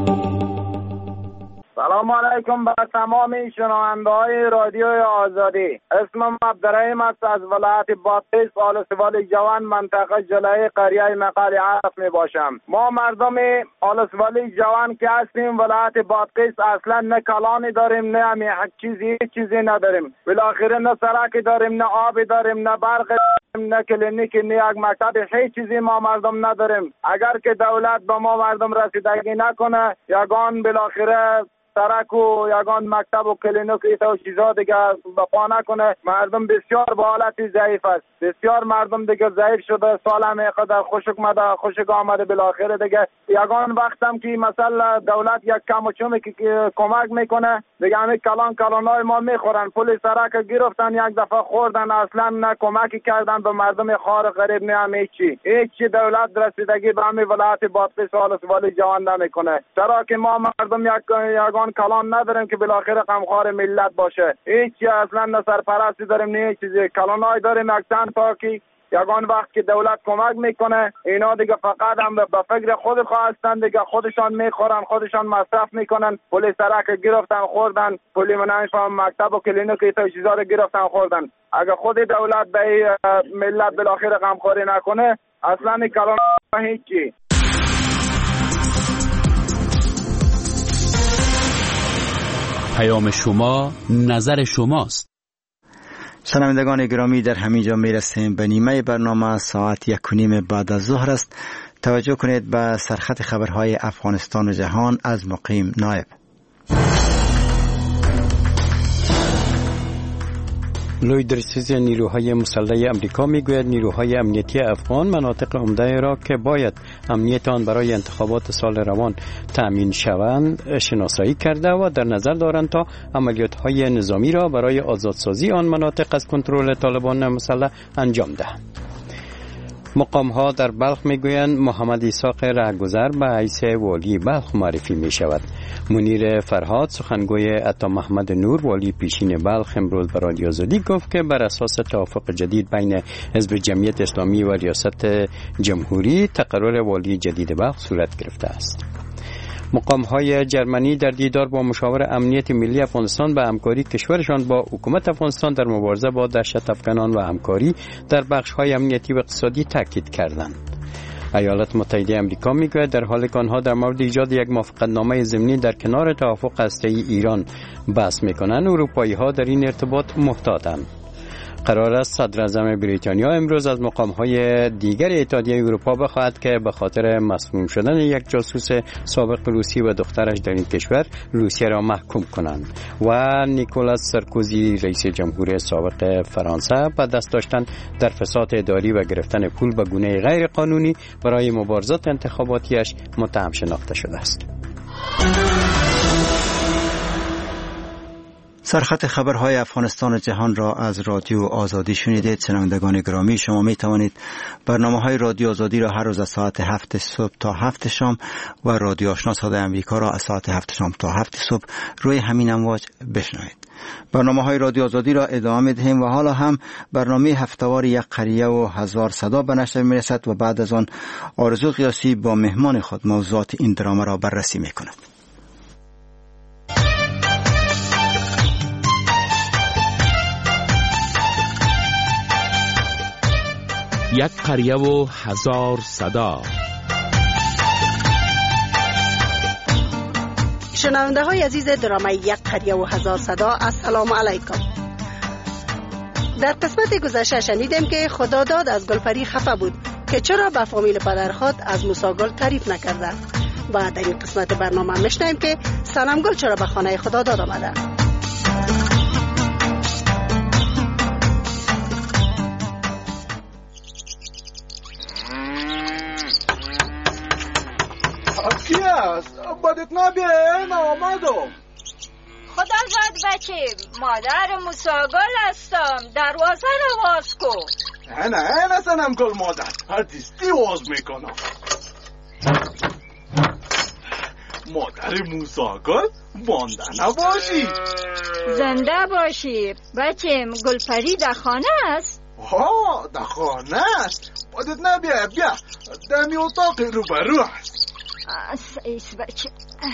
سلام علیکم به تمام شنونده‌های رادیو آزادی. اسمم عبدالرحیم است از ولایت بادغیس، آلسوال جوان، منطقه جلای قریه مقال عرف می باشم. ما مردم آلسوال جوان که هستیم ولایت بادغیس اصلا نه کلانی داریم، نه همی چیزی نداریم. بالاخره نه سرکی داریم، نه آبی داریم، نه برق داریم، نه کلینیک، نه یک مکتب، هیچ چیزی ما مردم نداریم. اگر که دولت به ما مردم رسیدگی نکنه، یگان بالاخره سرک و یگان مکتب و کلینیک و چیزا دیگه بپا نکنه. مردم بسیار با حالت ضعیف است. بسیار مردم دیگه ضعیف شده. سال هم اینقدر خوشک آمده بالاخره دیگه یگان وقتم که مثلا دولت یک کم و چومی که کمک میکنه دیگه همین کلانای ما میخورن. پول سرک گرفتن یک دفعه خوردن، اصلا نه کمکی کردن به مردم خار غریب، نه هم هیچی دولت رسیدگی به همین ولایت بادغیس ولسوالی جوان نمیکنه. چرا که ما مردم یگان کلان نداریم که بالاخره غمخوار ملت باشه. هیچی اصلا نه سرپرستی داریم نه چیزی. کلانای داریم یک چند تا که یگان وقت که دولت کمک میکنه اینا دیگه فقط هم به فکر خود هستن دیگه، خودشان میخورن، خودشان مصرف میکنن. پول سرک گرفتن خوردن، پول منشام مکتب و کلینیک و چیزا رو گرفتن خوردن. اگه خود دولت به ملت بالاخره غمخواری نکنه اصلا کلان هیچی. پیام شما نظر شماست. شنوندگان گرامی، در همینجا میرسیم به نیمه برنامه. ساعت 1:30 بعد از ظهر است. توجه کنید به سرخط خبرهای افغانستان و جهان از مقیم نایب. لوی درسیز نیروهای مسلح امریکا میگوید نیروهای امنیتی افغان مناطق عمده را که باید امنیت آن برای انتخابات سال روان تأمین شوند شناسایی کرده و در نظر دارند تا عملیات‌های نظامی را برای آزادسازی آن مناطق از کنترل طالبان مسلح انجام دهند. مقام‌ها در بلخ میگویند محمد اسحاق رهگذر به حیث والی بلخ معرفی می شود. منیر فرهاد سخنگوی عطا محمد نور والی پیشین بلخ امروز به رادیو آزادی گفت که بر اساس توافق جدید بین حزب جمعیت اسلامی و ریاست جمهوری تقرر والی جدید بلخ صورت گرفته است. مقام‌های جرمنی در دیدار با مشاور امنیت ملی افغانستان به همکاری کشورشان با حکومت افغانستان در مبارزه با دهشت افغانان و همکاری در بخش‌های امنیتی و اقتصادی تاکید کردند. ایالات متحده آمریکا میگوید در حالی که آنها در مورد ایجاد یک موافقتنامه ضمنی در کنار توافق هسته‌ای ایران بحث می‌کنند، اروپایی‌ها در این ارتباط محتاطند. قرار است صدر اعظم بریتانیا امروز از مقام‌های دیگر اتحادیه اروپا بخواهد که به خاطر مسموم شدن یک جاسوس سابق روسی و دخترش در این کشور روسیه را محکوم کنند. و نیکولاس سارکوزی رئیس جمهور سابق فرانسه به دست داشتن در فساد اداری و گرفتن پول به گونه غیر قانونی برای مبارزات انتخاباتیش متهم شناخته شده است. سرخط خبرهای افغانستان و جهان را از رادیو آزادی شنیدید. شنوندگان گرامی، شما می توانید برنامه‌های رادیو آزادی را هر روز از ساعت 7 صبح تا 7 شام و رادیو آشنا صدای امریکا را از ساعت 7 شام تا 7 صبح روی همین امواج بشنوید. برنامه‌های رادیو آزادی را ادامه می‌دهیم و حالا هم برنامه هفته‌وار یک قریه و هزار صدا به نشر می‌رسد و بعد از آن آرزو قیاسی با مهمان خود موضوعات این درامه را بررسی می‌کند. یک قریه و هزار صدا. شنونده های عزیز درامه یک قریه و هزار صدا، السلام علیکم. در قسمت گذشته شنیدیم که خداداد از گلپری خفه بود که چرا به فامیل پدر خود از موسی گل تعریف نکرده و در این قسمت برنامه میشنویم که صنم گل چرا به خانه خداداد آمده. کی است؟ بدت نبیه آمدم. خدا زد بچه، مادر موساگل هستم، دروازه رو باز کن. نه سنم گل مادر، هرتیستی باز میکنم. مادر موساگل مانده نباشی. زنده باشی بچه. گلپری در خانه است؟ ها در خانه است. بدت نبیه، بیا دمی اتاق روبرو است. ایس بچه.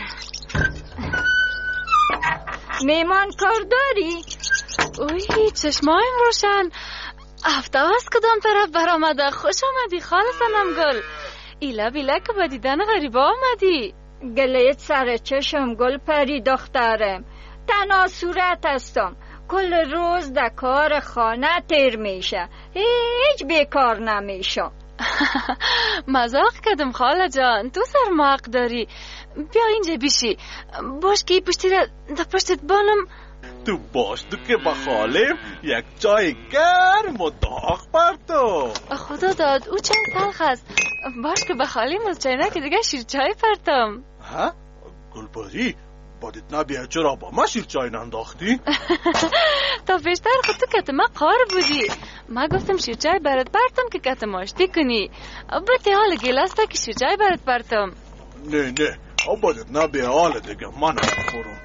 میمان کار داری؟ اوی چشمایم روشن. هفته از کدام طرف برآمده. خوش آمدی خاله صنم گل. ایلا بیلا که با دیدن غریبه آمدی. گلیت سر چشم گلپری دخترم. تنها صورت هستم. کل روز در کار خانه تیر میشه. هیچ بیکار نمیشم. مزاق کردم خاله جان، تو سرماق داری. بیا اینجا بیشی باش که پشتی را در پشتت بانم. تو باش تو که بخالیم یک چای گرم و داغ پرتو. خدا داد او چای تلخ است. باش که بخالیم از چای که دیگه شیر چای پرتم. ها؟ گلپری بادت نبیه چرا با ما شیر چای ننداختی؟ تا پیشتر خود تو کتما قار بودی. ما گفتم شیر چای برات پرتم که کتما آشتی کنی. بطی حال گلاسته که شیر چای برات پرتم. نه بادت نبیه حال دیگه من نخورم.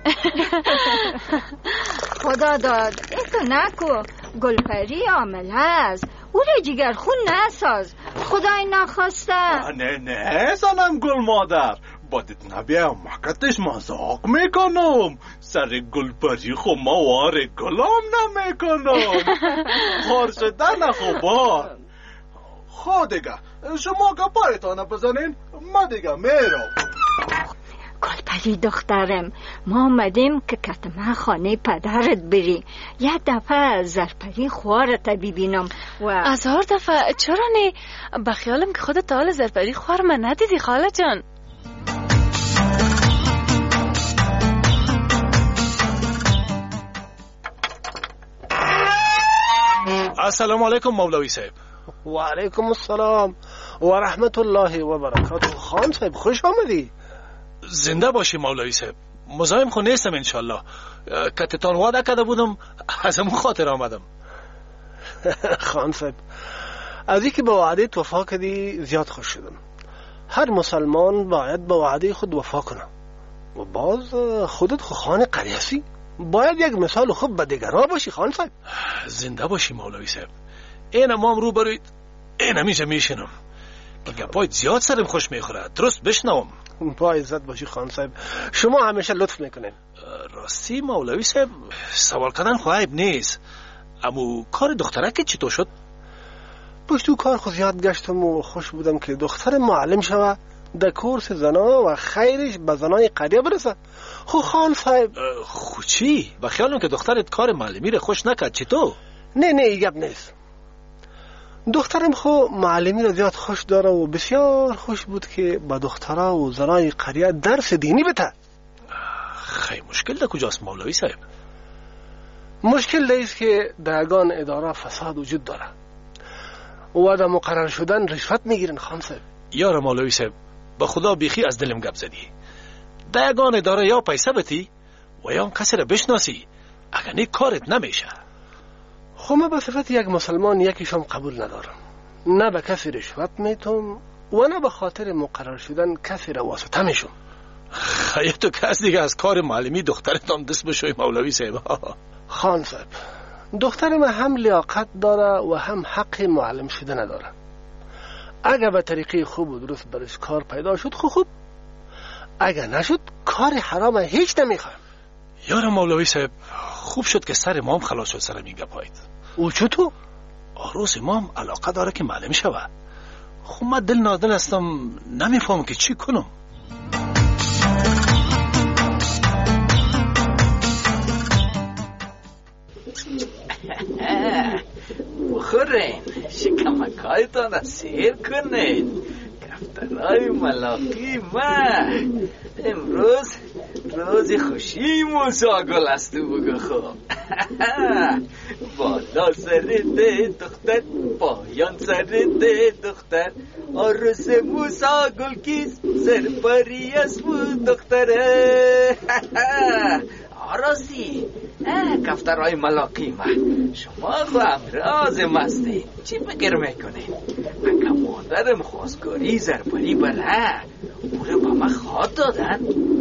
خدا داد ایتو نکو. گلپری عامله است. او را جگر خون نساز. خدای نخواسته. نه زنم گل مادر بادت نبیه مکتش مزاق میکنم. سر گلپری خو موار گلام نمیکنم. خار شدن خوبان. خود دیگه شما که پایتانه بزنین ما دیگه میرم. گلپری دخترم ما آمدیم که کتما خانه پدرت بری. یه دفعه زرپری خوارت ببینم و 1000 دفعه. چرا نه؟ بخیالم که خودت حال زرپری خوار من ندیدی خاله جان. السلام علیکم مولوی صاحب. و علیکم السلام و رحمت الله و برکاته. خان صاحب خوش آمدی. زنده باشی مولوی صاحب. مزاحم خو نیستم انشالله. کتتان وعده کرده بودم از همون خاطر آمدم. خان صاحب از اینکه به وعده وفا کردی زیاد خوش شدم. هر مسلمان باید به وعده خود وفا کنه و باز خودت خو خان قریسی باید یک مثال خوب به دیگران باشی. خان صاحب زنده باشی مولوی صاحب. این ما هم رو بروید این همیشه میشنم که گپایت زیاد سرم خوش میخوره. درست بشنوم. با عزت باشی خان صاحب. شما همیشه لطف میکنین. راستی مولوی صاحب سوال کردن خو عیب نیست. اما کار دخترک چطور شد؟ پشتو کار خود زیاد گشتم و خوش بودم که دختر معلم شوه در کورس زنا و خیرش به زنای قریه برسه. خو خان صاحب خو چی؟ و خیالم که دخترت کار معلمی رو خوش نکرد. چطور؟ نه این گپ نیست. دخترم خو معلمی رو زیاد خوش داره و بسیار خوش بود که با دخترها و زنای قریه درس دینی بده. خیلی مشکل ده کجاست مولوی صاحب؟ مشکل ده است که در یگان اداره فساد وجود داره و در مقرر شدن رشوت میگیرن. خان صاحب یار مولوی صاحب به خدا بیخی از دلم گپ زدی. در یگان اداره یا پیسه بتی و یا هم کسی را بشناسی. اگر نه کارت نمیشه. خو من به صفت یک مسلمان یکیشم قبول ندارم. نه به کسی رشوت میتم و نه به خاطر مقرر شدن کسی را واسطه میشم. خیلی تو کس دیگه از کار معلمی دخترتان دست بشوی مولوی صاحب. خان صاحب دختر من هم لیاقت داره و هم حق معلم شده نداره. اگر به طریقه خوب و درست برش کار پیدا شد خوب. اگر نشد کار حرام هیچ نمیخوام. یار مولوی صاحب خوب شد که سر امام خلاص شد سر میگه پایید. او چطور؟ آروز امام علاقه داره که معلم شوه. خب من دل نادل هستم نمیفهم که چی کنم. بخورین شکمکایتان سیر کنین. کفترهای ملاقی ما امروز روز خوشی موسا گل است بگو خوب. بالا سر ده دختر پایان سر ده دختر آرس موسا گل کیست سرپری است بود دختره. آراسی کفترهای ملاقی ما شما خو امراض مستین. چی فکر میکنین؟ اگه مادرم خواستگاری زرپری بله او رو با من خواد دادن.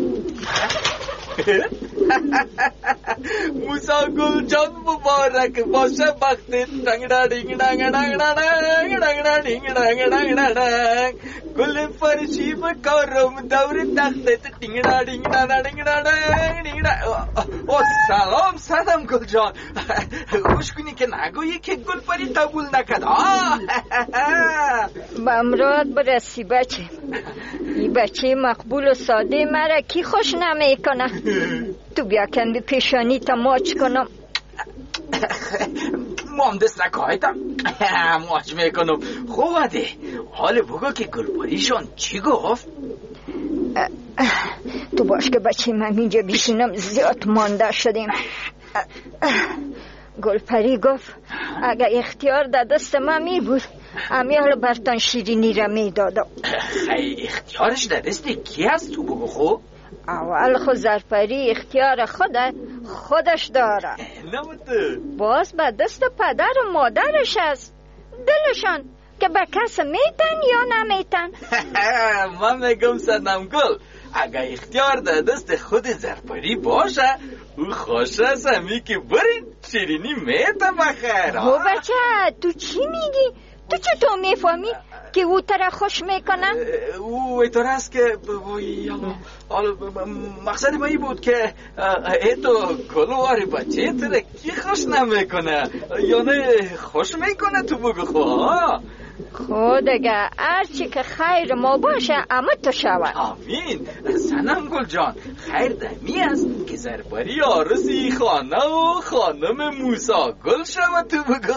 موسا گل جان مبارک باشه بختت. دنگ دنگ دنگ دنگ دنگ دنگ دنگ دنگ گل فرشی بکارم دور تختت. دنگ دنگ دنگ دنگ. او سلام سلام گل جان. خوش کنی که نگویی که گل پری قبول نکد. به امراد برسی بچه. این بچه مقبول و ساده مرا کی خوش نمیکنه. تو بیا کن بی پیشانی تا ماچ کنم. مام دست نکایتم ماچ میکنم. خوبه حال بگو که گلپریشان چی گفت؟ تو باش که بچه من اینجا بیشینم زیاد مانده شدیم. گلپری گفت اگه اختیار در دست من می بود امیال برتان شیرینی را می دادم. خیلی اختیارش در دست کی هست تو بگو خو؟ اول خود زرپری اختیار خودش داره. باز به دست پدر و مادرش است، دلشان که به کس میتن یا نمیتن. من میگم صنم گل اگه اختیار در دست خود زرپری باشه او خوش است همی که برین شیرینی میته بخیر. او بچه تو چی میگی؟ تو چطور میفهمی که او تره خوش میکنه؟ او ایطور است که مقصد ما ای بود که ایتو گلواری بچه تره کی خوش نمیکنه یا نه خوش میکنه تو بگو خواه. خود اگه هرچی که خیر ما باشه اما تو شود. آمین. سنم گل جان خیر دمی است که زرپری آرسی خانه و خانم موسی گل شود تو بگو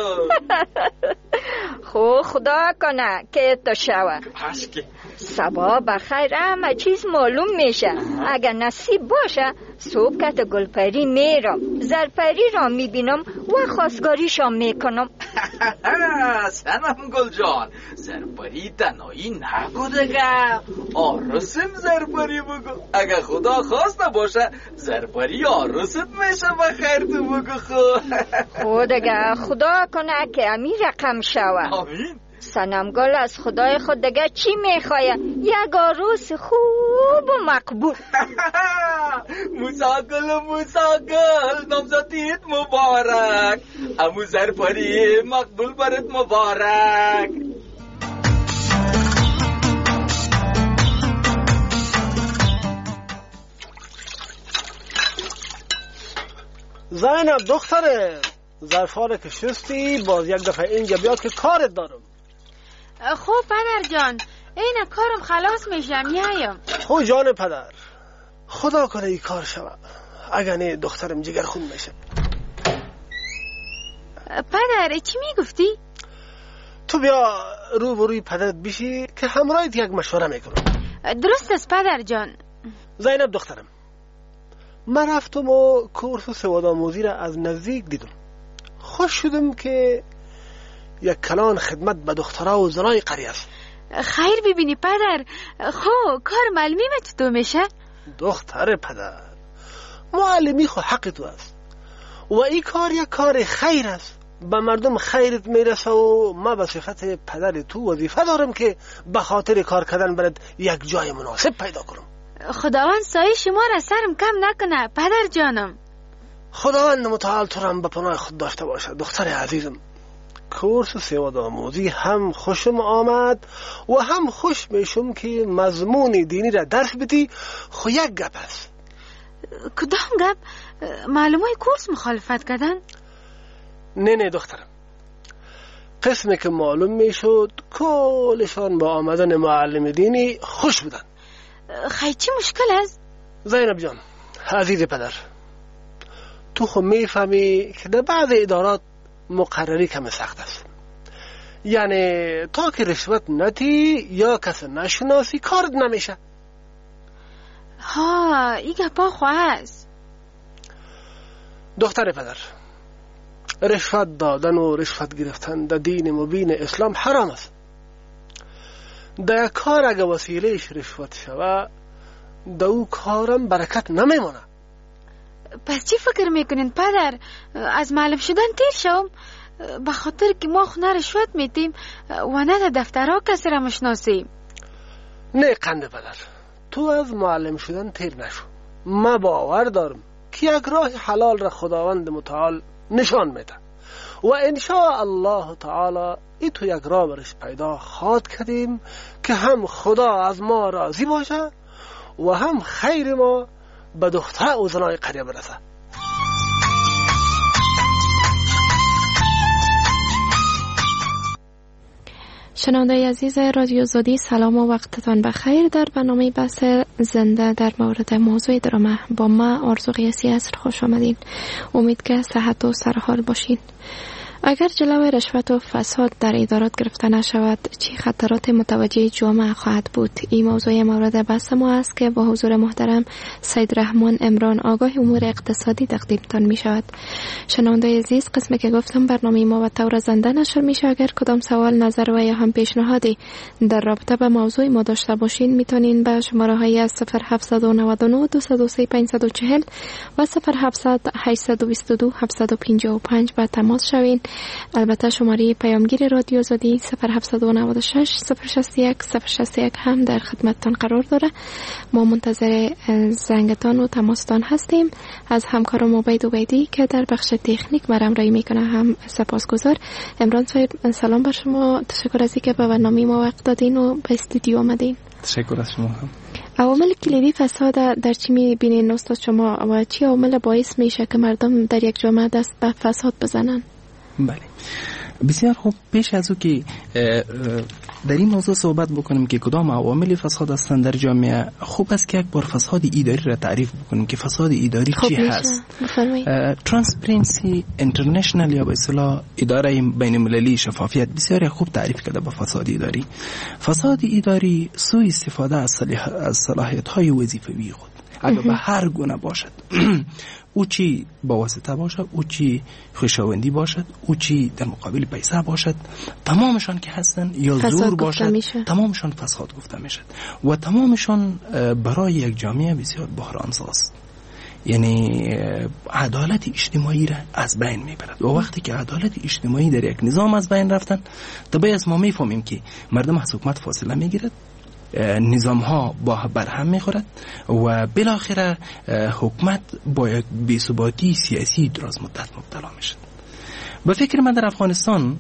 خو خدا کنه که تو شود. صبا بخیر همه چیز معلوم میشه. اگه نصیب باشه صبح کت گلپری میرم زرپری را میبینم و خواستگاریشان میکنم. سنم گل جان زرپری تنهایی نگو دگه آرسم زرپری بگو. اگه خدا خواسته باشه زرپری آرست میشه بخیر تو بگو خود اگه خدا کنه که امیر رقم شود. آمین. سنم گل از خدای خود دیگه چی میخواه؟ یک عروس خوب و مقبول. موسی گل نامزدیت مبارک. امو زرپری مقبول برات مبارک. زینب دختره ظرفاره که شستی باز یک دفعه اینجا بیا که کارت دارم. خوب پدر جان این کارم خلاص میشم میایم. خو جان پدر خدا کنه ای کار شود اگر نه دخترم جگر خون میشه. پدر چی میگفتی؟ تو بیا روبروی پدرت بشی که همراهت یک مشوره میکنم. درست است پدر جان. زینب دخترم من رفتم و کورس سواد آموزی را از نزدیک دیدم. خوش شدم که یک کلان خدمت به دخترها و زنای قریه است. خیر ببینی پدر. خو کار معلمی تو میشه؟ دختر پدر معلمی خو حق تو است و این کار یک کار خیر است. به مردم خیرت میرسه و ما به صفت پدر تو وظیفه دارم که به خاطر کار کردن برات یک جای مناسب پیدا کنم. خداوند سایه شما را سرم کم نکنه پدر جانم. خداوند متعال تو را به پناه خود داشته باشه دختر عزیزم. کورس سواد آموزی هم خوشم آمد و هم خوش میشم که مضمون دینی را درس بدی. خو یک گپ است. کدام گپ؟ معلومای کورس مخالفت کردن؟ نه دخترم قسمی که معلوم میشد کلشان با آمدن معلم دینی خوش بودن. خیلی چی مشکل است؟ زینب جان عزیز پدر تو خو میفهمی که در بعض ادارات مقرری کم سخت است. یعنی تا که رشوت نتی یا کس نشناسی کارت نمیشه. ها این گپا خواه است. دختر پدر رشوت دادن و رشوت گرفتن در دین مبین اسلام حرام است. در کار اگه وسیلهش رشوت شوه در او کارم برکت نمیمونه. پس چی فکر میکنین پدر؟ از معلم شدن تیر شوم؟ به خاطر که ما خونه رشوت میتیم و نه در دفترها کسی را مشناسیم. نه قنده پدر تو از معلم شدن تیر نشو. ما باور دارم که یک راه حلال را خداوند متعال نشان میده و انشاء الله تعالی ای تو یک راه برش پیدا خواد کردیم که هم خدا از ما راضی باشه و هم خیر ما به دختر و زنای قریه برسه. شنونده عزیز رادیو آزادی سلام و وقتتان بخیر. در برنامه بحث زنده در مورد موضوع درامه با ما آرزو قیاسی عصر خوش آمدین. امید که صحت و سرحال باشین. اگر جلوی رشوت و فساد در ادارات گرفته نشود چه خطرات متوجه جامعه خواهد بود؟ این موضوع مورد بحث ما است که با حضور محترم سید رحمان عمران آگاه امور اقتصادی تقدیمتان می شود. شنونده عزیز، قسمی که گفتم برنامه ما به طور زنده نشر می شود. اگر کدام سوال، نظر و یا هم پیشنهادی در رابطه با موضوع ما داشته باشین میتونین به شماره های 0799 203 540 و 0700 822 755 به تماس شوین. البته شماره پیامگیر رادیو آزادی 0796 061 061 هم در خدمتتان قرار داره. ما منتظر زنگتان و تماستان هستیم. از همکارم عبید عبیدی که در بخش تکنیک مرامرایی میکنه هم سپاسگزار. عمران صاحب سلام بر شما، تشکر از اینکه به برنامه ما وقت دادین و به استودیو آمدین. تشکر از شما هم. عوامل کلیدی فساد در چی میبینین استاد شما و چی عوامل باعث میشه که مردم در یک جامعه دست به فساد بزنن؟ بله بسیار خوب. پیش از او که در این موضوع صحبت بکنیم که کدام عوامل فساد هستند در جامعه، خوب است که یک بار فساد اداری را تعریف بکنیم که فساد اداری چی هست. ترانسپرنسی اینترنشنال یا به اصطلاح اداره بین المللی شفافیت بسیار خوب تعریف کرده به فساد اداری. فساد اداری سوء استفاده از صلاحیت های وظیفوی خود اگر به هر گونه باشد او چی با واسطه باشد، او چی خوشاوندی باشد، او چی در مقابل پیسه باشد، تمامشان که هستن یا زور باشد تمامشان فساد گفته میشد و تمامشان برای یک جامعه بسیار بحران‌زاست. یعنی عدالت اجتماعی را از بین میبرد و وقتی که عدالت اجتماعی در یک نظام از بین رفتن طبعا ما میفهمیم که مردم از حکومت فاصله میگیرد، نظام ها با برهم میخورد و بالاخره حکومت با یک بی‌ثباتی سیاسی دراز مدت مبتلا میشد. به فکر من در افغانستان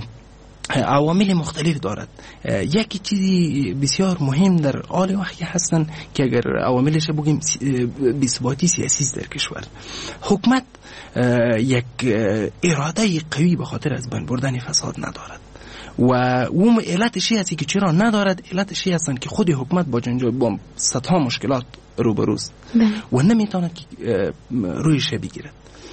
عوامل مختلف دارد. یکی چیزی بسیار مهم در حال وقتی هستن که اگر عواملش بگیم بی‌ثباتی سیاسی در کشور، حکومت یک اراده قوی به خاطر از بین بردن فساد ندارد و اون علتش هستی که چرا ندارد. علتش هستن که خود حکومت با صدها مشکلات روبروست و نمیتواند که رویش بگیرد.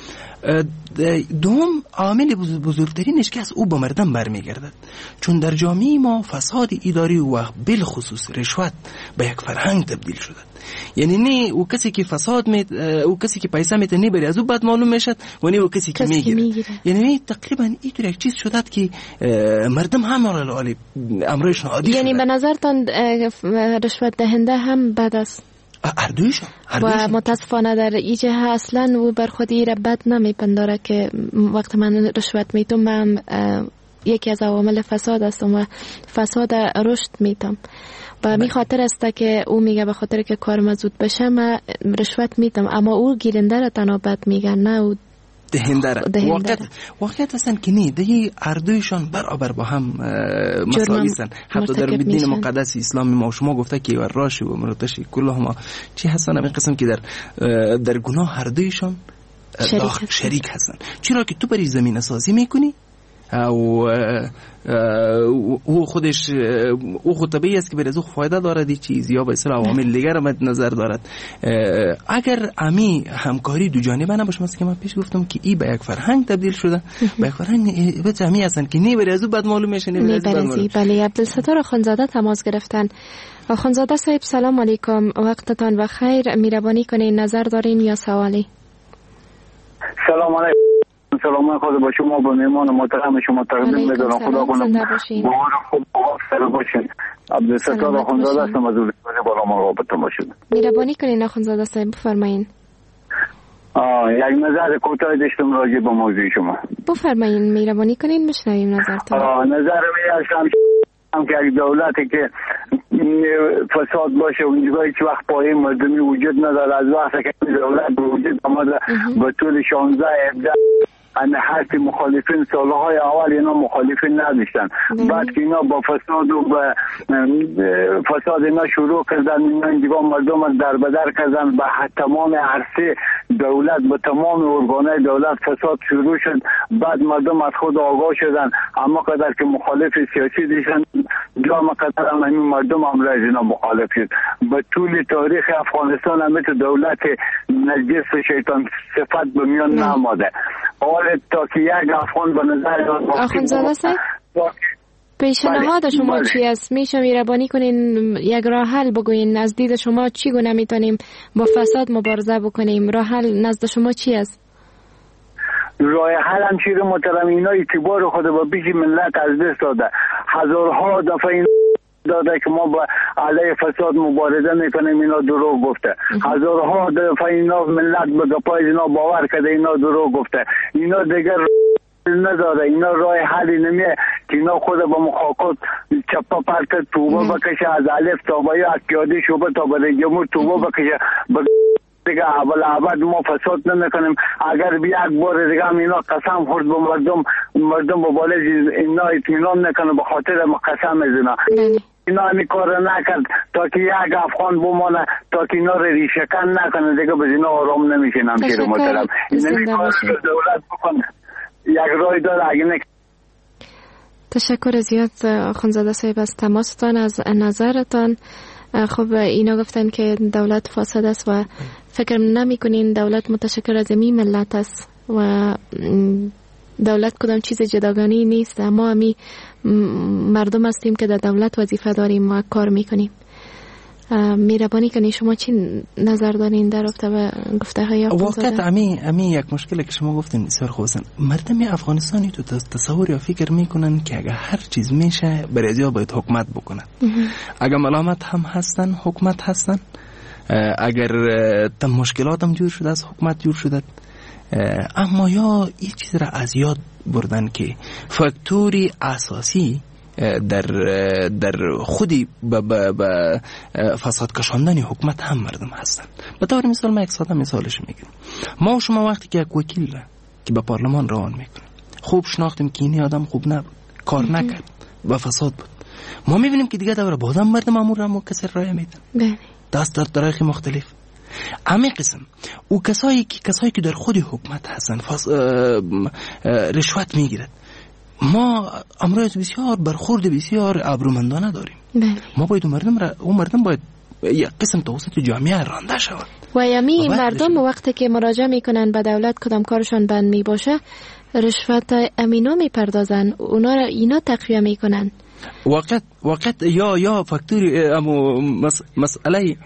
دوم عامل بزرگترینش که از او با مردم برمیگردد، چون در جامعه ما فساد اداری و بالخصوص رشوت به یک فرهنگ تبدیل شده. یعنی نه او کسی که فساد او کسی که پیسه میته نبری از او بعد معلوم میشد و نه او کسی که میگیره. یعنی تقریبا اینطور یک چیز شده که مردم هم امرشون عادی شده. یعنی به نظرتان رشوت دهنده هم بد است؟ اردویشان و متاسفانه در ایجه اصلا و بر خودی را بد نمیپنداره که وقت من رشوت میتم من یکی از عوامل فساد هستم و فساد رشد میتم و می خاطر است که او میگه به خاطر که کار مزود بشه من رشوت میتم، اما او گیرنده را تنها بد میگن نه او دهنده. واقعیت هستن که نه دیگه اردویشان برابر با هم مساوی هستن. حتی در دین مقدس اسلام ما شما گفته که وراش و مرتشی کلهم چی هستن این قسم که در گناه اردویشان شریک هستن. چرا که تو بری زمین سازی میکنی او خودش او خود طبیعی است که بر از او فایده دارد این چیز یا به اصطلاح عوامل دیگر مد نظر دارد. اگر امی همکاری دو جانبه نباشه، مثلا که من پیش گفتم که این به یک فرهنگ تبدیل شده، به یک فرهنگ به جمعی هستن که نه بر از او بعد معلوم میشه نه بر از او. بله عبدالستار خانزاده تماس گرفتن. خانزاده صاحب سلام علیکم، وقتتان بخیر، مهربانی کنین نظر دارین یا سوالی؟ سلام علیکم. سلام خدا با شما، با مهمان محترم شما تقدیم می‌کنم. خدا کنه بهار خوب سر باشین. عبدالستار خانزاده هستم از اولویت بالا مراقبتون باشید. مهربانی کنین خانزاده صاحب بفرمایین. یک نظر کوتاه داشتم راجع به موضوع شما. بفرمایین مهربانی کنین میشنویم نظرتون. نظر من هم که یک دولتی که فساد باشه اونجا هیچ وقت پایه مردمی وجود نداره. از وقتی که دولت به وجود آمده به طول 16-17 حرف مخالفین سالهای اول اینا مخالفین نداشتن، بعد که اینا با فساد و با فساد اینا شروع کردن، اینا دیگه مردم از در بدر کردن به تمام عرصه دولت، به تمام ارگانهای دولت فساد شروع شد. بعد مردم از خود آگاه شدن، اما قدر که مخالف سیاسی داشتن جامعه قدر هم همین مردم هم از اینا مخالف شد. به طول تاریخ افغانستان هم دولت نجس و شیطان صفت به میان ناماده. حال تا که یک افغان به نظر آخوندزاده صاحب پیشنهاد شما چی است؟ میشه مهربانی کنین یک راه حل بگوین؟ از دید شما چی گونه میتونیم با فساد مبارزه بکنیم؟ راه حل نزد شما چی است؟ راه حل همچین محترم اینا اعتبار خود با بیش ملت از دست داده. هزارها دفعه این داده که ما با علیه فساد مبارزه میکنیم، اینا دروغ گفته. هزارها دفعه اینا ملت به گپای اینا باور کرده، اینا دروغ گفته. اینا دیگر نداره، اینا راه حلی نمیه که اینا خود با مخاکات چپا پرت توبه بکشه، از الف تا با یا از پیاده شعبه تا به جمهور توبه بکشه. دیگه اول عبد ما فساد نمیکنیم. اگر بی یک بار دیگه هم اینا قسم خورد به مردم مبالغ اینا اطمینان نکنه، به خاطر ما قسم میزنه. اینا همی کار نکرد تا که یک افغان بمانه، تا که اینا رو ریشکن نکنه، دیگه به اینا آرام نمیشین. همچیر محترم این کار دولت بکنه، یک رای داره. اگه تشکر زیاد آخوندزاده صاحب از تماستان، از نظرتان. خب اینا گفتن که دولت فاسد است و فکر نمی کنین دولت متشکل از این ملت است و دولت کدام چیز جداگانه نیست. ما همی مردم هستیم که در دولت وظیفه داریم و کار میکنیم. مهربانی کنی شما چی نظر دارین در رابطه با گفته های آخوندزاده؟ واقعا امی یک مشکلی که شما گفتین بسیار خوب است. مردم افغانستانی تو تصور یا فکر میکنن که اگر هر چیز میشه برای ازیا باید حکومت بکنن. اگر ملامت هم هستن حکومت هستن، اگر مشکلات هم جور شده از حکومت جور شده. اما یا این چیز را از یاد بردن که فاکتوری اساسی در خودی به فساد کشاندن حکومت هم مردم هستن. به طور مثال ما یک ساده مثالش میگم. ما و شما وقتی که یک وکیل را که به پارلمان روان میکنیم خوب شناختیم که این آدم خوب نبود، کار نکرد، به فساد بود، ما میبینیم که دیگه دوره بعدم مردم امور را مکسر رای میدن، دست در طرق مختلف. امی قسم او کسایی که در خود حکومت هستن رشوت میگیرد. ما امروز بسیار برخورد بسیار ابرومندانه داریم. ما باید اون مردم باید یک قسم توسط جامعه رانده شود. و یمی مردم وقتی که مراجعه میکنن به دولت کدام کارشان بند میباشه رشوت امینا میپردازن، اونا را اینا تقویه میکنن. وقت یا فاکتوری مسئله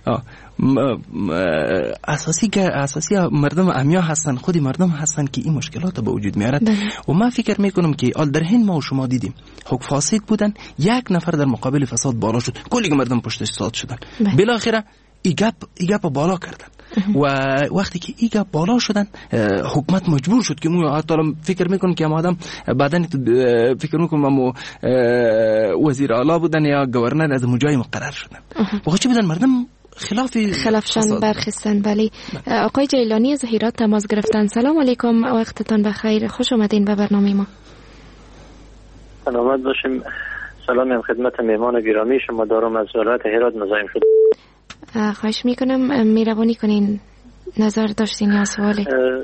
اساسی مردم امیا هستن، خودی مردم هستن که این مشکلات به وجود میارد. و من فکر میکنم که در هند ما و شما دیدیم حکم فاسد بودن، یک نفر در مقابل فساد بالا شد، کلی مردم پشتش ساد شدن، بالاخره ایگپ بالا کردن. و وقتی که ایگپ بالا شدن حکومت مجبور شد که حتی فکر میکنم که آدم بعدن فکر میکنم وزیر اعلی بودن یا گورنر از مجای مقرر شدن. واقعا چی بودن مردم خلافشان برخستن. ولی آقای جیلانی از هرات تماس گرفتن. سلام علیکم، وقتتان بخیر، خوش آمدین به برنامه ما. سلامت باشیم. سلام خدمت مهمان گرامی شما دارم از ولایت هرات مزاحم شد. خواهش میکنم مهربانی کنین نظر داشتین یا سوالی؟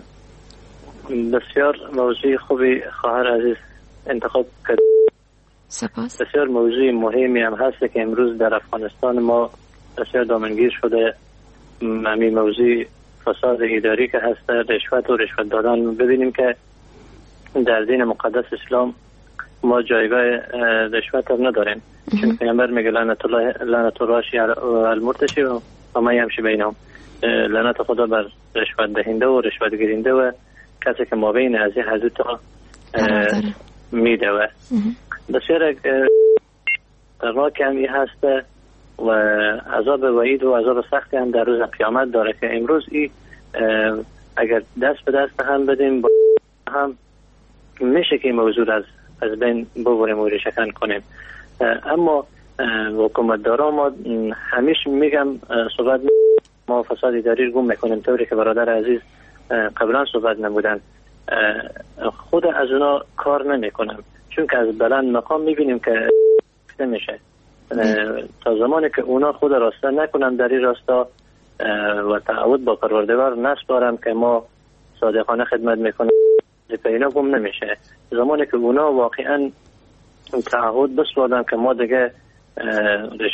بسیار موضوع خوبی خواهر عزیز انتخاب کرد. سپاس. بسیار موضوع مهمی هم هست که امروز در افغانستان ما بسیار دامنگیر شده. همین موضوع فساد اداری که هست، رشوت و رشوت دادن. ببینیم که در دین مقدس اسلام ما جایگاه رشوت هم نداریم، چون پیامبر میگه لعنت الله المرتشی و ما یمشی بینهم، لعنت خدا بر رشوت دهنده و رشوت گیرنده و کسی که مابین از این حدود تا میده. و بسیار در کمی هست و عذاب وعید و عذاب سختی هم در روز قیامت داره که امروز اگر دست به دست هم بدیم هم میشه که موضوع از بین ببریم و ریشه‌کن کنیم. اما حکومتدارا ما همیشه میگم صحبت ما فساد اداری رو گم میکنیم، طوری که برادر عزیز قبلا صحبت نمودن. خود از اونا کار نمیکنم، چون که از بلند مقام میبینیم که نمیشه. تا زمانی که اونا خود راسته نکنن در این راستا و تعهد با پروردگار نسپارم که ما صادقانه خدمت میکنیم، اینا گم نمیشه. زمانی که اونا واقعا تعهد بسپارن که ما دیگه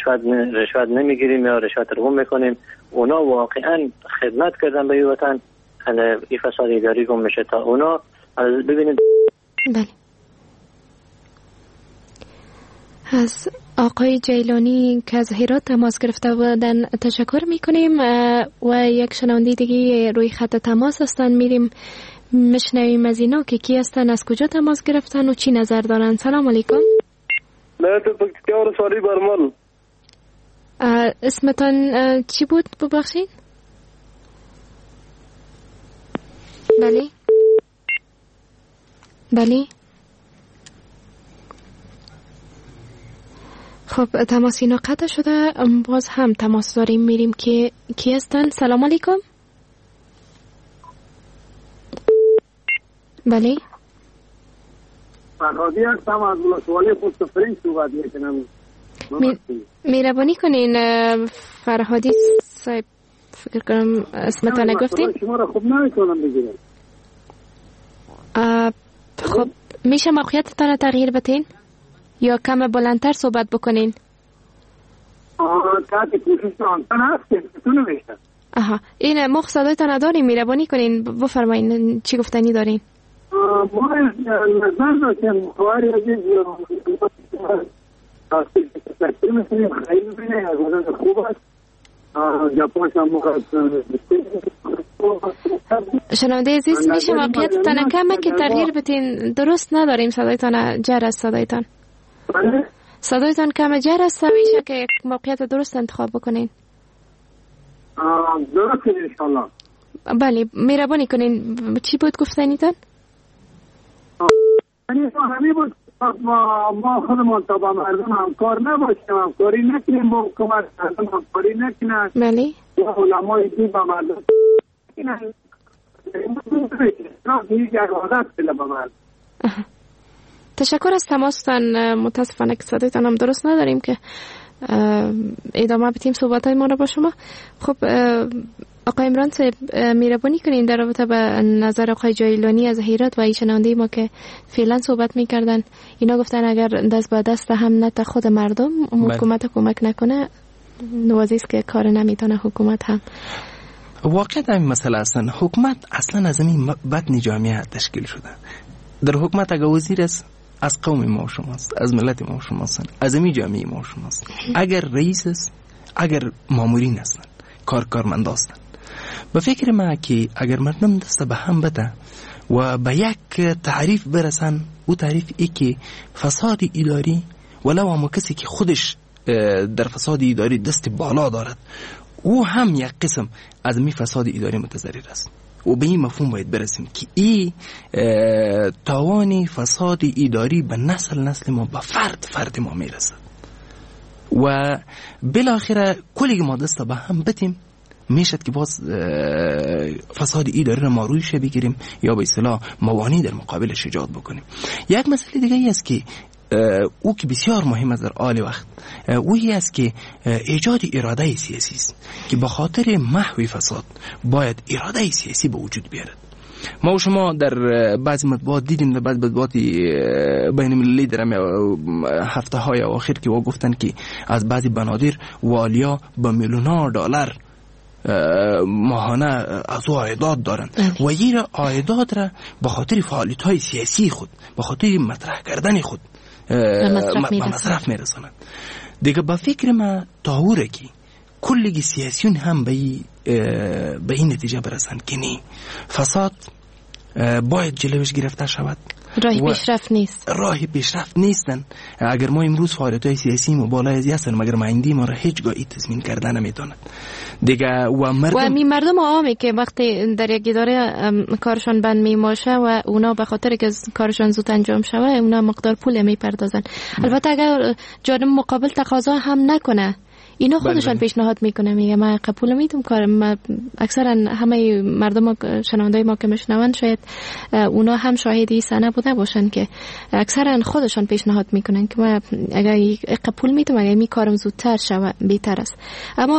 رشوت نمیگیریم یا رشوت رو گم میکنیم، اونا واقعا خدمت کردن به وطن این فساد اداری گم میشه تا اونا ببینید. بله. از آقای جیلانی که از هرات تماس گرفته بودن تشکر میکنیم و یک شنونده دیگه روی خط تماس هستن، میریم مشنویم از اینا که کی هستن، از کجا تماس گرفتن و چی نظر دارن. سلام علیکم. نه تو پکتیکا سوالی برمال. اسمتان چی بود ببخشید؟ بله بله. خب تماس اینا قطع شده، باز هم تماس داریم، میریم که کی هستن. سلام علیکم. بله فرهادی هستم از ولسوالی خودسفرین صحبت میکنم. مهربانی کنین فرهادی صاحب، فکر کنم اسمتان نگفتین. شما را خوب نمیتونم بگیرم. خب میشه موقعیتتان تغییر بتین یا کم بلندتر صحبت بکنین؟ تحت کوشش آنتن هست که تونه میشتن. این مخ صدایتان نداریم، مهربانی کنین بفرمایین چی گفتنی دارین؟ ما نظر داشتیم خواری عزیز تکتیر میکنیم خیلی بینه از وزن خوب است. جاپاش هم مخواست شنونده عزیز میشه موقعیتتان کمه که تغییر بتین، درست نداریم صدایتان جر است. صدایتان کم جر است، میشه که موقعیت درست انتخاب بکنین. درست انشالله. بله مهربانی کنین چی بود گفتنیتان؟ همین بود ما خودمون تا با مردم همکار نباشیم، همکاری نکنیم با حکومت، مردم همکاری نکنن. بله علمای دین با مردم تشکر از تماستان. متاسفانه که صدایتان هم درست نداریم که ادامه بدیم صحبت های ما را با شما. خب آقای عمران صاحب مهربانی کنین در رابطه با نظر آقای جیلانی از هرات و ای شنونده ما که فعلا صحبت میکردن، اینا گفتن اگر دست به دست هم نت خود مردم حکومت کمک نکنه نوازیست که کار نمیتونه حکومت هم. واقعا این مسئله اصلا حکومت اصلا از این بطن جامعه تشکیل شده. در حکومت اگر وزیر است از قوم ما و شماست، از ملت ما و شماست، از این جامعه ما و شماست. اگر رئیس است، اگر مامورین هستند، کارمند هستند. به فکر ما که اگر مردم دست به هم بده و به یک تعریف برسن، او تعریف ای که فساد اداری ولو هم کسی که خودش در فساد اداری دست بالا دارد او هم یک قسم از می فساد اداری متضرر است. و به این مفهوم باید برسیم که این تاوان فساد اداری به نسل ما به فرد ما میرسد و بالاخره کلی ما دست به هم بتیم میشد که باز فساد اداری را ما رویش بگیریم یا به اصطلاح موانع در مقابلش ایجاد بکنیم. یک مسئله دیگه ای است که او که بسیار مهم است در آل وقت، اویی است که ایجاد اراده سیاسی است که به خاطر محو فساد باید اراده سیاسی به وجود بیارد. ما و شما در بعضی مطبوعات دیدیم، در بعضی مطبوعات بین المللی در هفته های آخر که او گفتن که از بعضی بنادر والیا با میلیون‌ها دلار ماهانه از او عایدات دارند و این عایدات را به خاطر فعالیت های سیاسی خود، به خاطر مطرح کردن خود به مصرف میرسانند. دیگه با فکر ما تاوره که کلی سیاسیون هم به این نتیجه برسند که نه، فساد باید جلوش گرفته شود، راه پیشرفت نیست، راه پیشرفت نیستن. اگر ما امروز فعالیت‌های سیاسی بالای از هستن مگر مایندی ما را هیچگاه تضمین کردن نمیتونن دیگه. و مردم عامی که وقتی در یک اداره کارشون بند میماشه و اونا به خاطر که کارشون زود انجام شوه اونا مقدار پول میپردازن. البته اگر جانب مقابل تقاضا هم نکنه اینا خودشان پیشنهاد میکنه، میگه من قبول میدم کارم. اکثرا همه مردم شنوندای ما که میشنون شاید اونا هم شاهدی سنه بوده باشن که اکثرا خودشان پیشنهاد میکنن که من اگر قبول میدم اگر می کارم زودتر شوه بهتر است. اما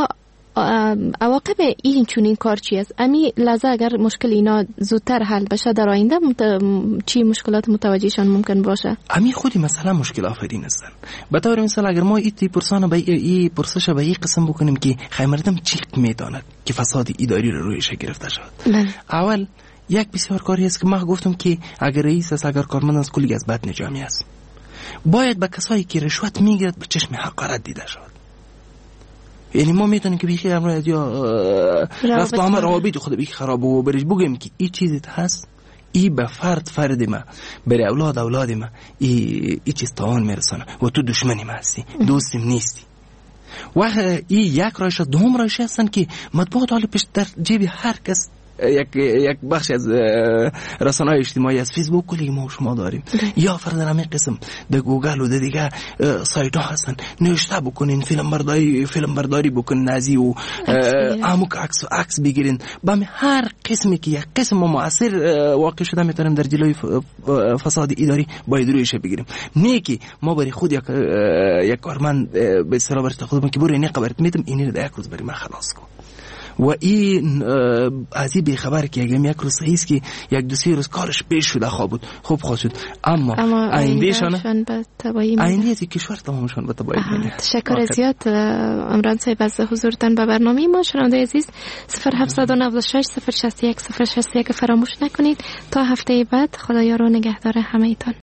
عواقب این چونین کار چی است؟ امی لحظه اگر مشکل اینا زودتر حل بشه در آینده چی مشکلات متوجهشان ممکن باشه؟ امی خودی مثلا مشکل آفرین هستن. به طور مثال اگر ما این پرسان به این پرسش به این قسم بکنیم که خیلی مردم چی میداند که فساد اداری رو رویش گرفته شد. اول یک بسیار کاری است که ما گفتم که اگر رئیس است، اگر کارمند است، کلی از بد نجامی است. باید به کسایی که رشوت میگیرد به چشم حقارت دیده شود. یعنی ما میتونیم که بیخی امروز یا رفت آمد روابط خود بیخی خراب و برش بگیم که این چیزی هست، ای به فرد ما، برای اولاد ما ای چیز تاوان میرسانه و تو دشمنی ما هستی، دوستم نیستی. و این یک رایش است. دوم رایش هستن که مطبوعات حال پیش در جیب هر کس یک بخش از رسانه‌های اجتماعی از فیسبوک کلی ما شما داریم یا فرضاً همین قسم در گوگل و در دیگه سایت ها هستن، نوشته بکنین فیلم برداری بکنین ازی و عمق عکس بگیرین. با هر قسمی که یک قسم ما مؤثر واقع شده میتونیم در جلوی فساد اداری باید رویش بگیریم. نه که ما برای خود یک کارمند به اصطلاح برای خودمون که برای این خبرت میدم اینی در یک روز برای من خلاص کن. و این از این بیخبر که اگه یک روز صحیح است که یک دو سه روز کارش پیش شده خواب شد، اما آیندهشان به تباهی میره. آینده کشور تمامشان به تباهی میره. تشکر زیاد عمران صاحب از حضورتان به برنامه ما. شنونده عزیز 0796 061 061 فراموش نکنید. تا هفته بعد خدایا رو نگهدار همه ایتان.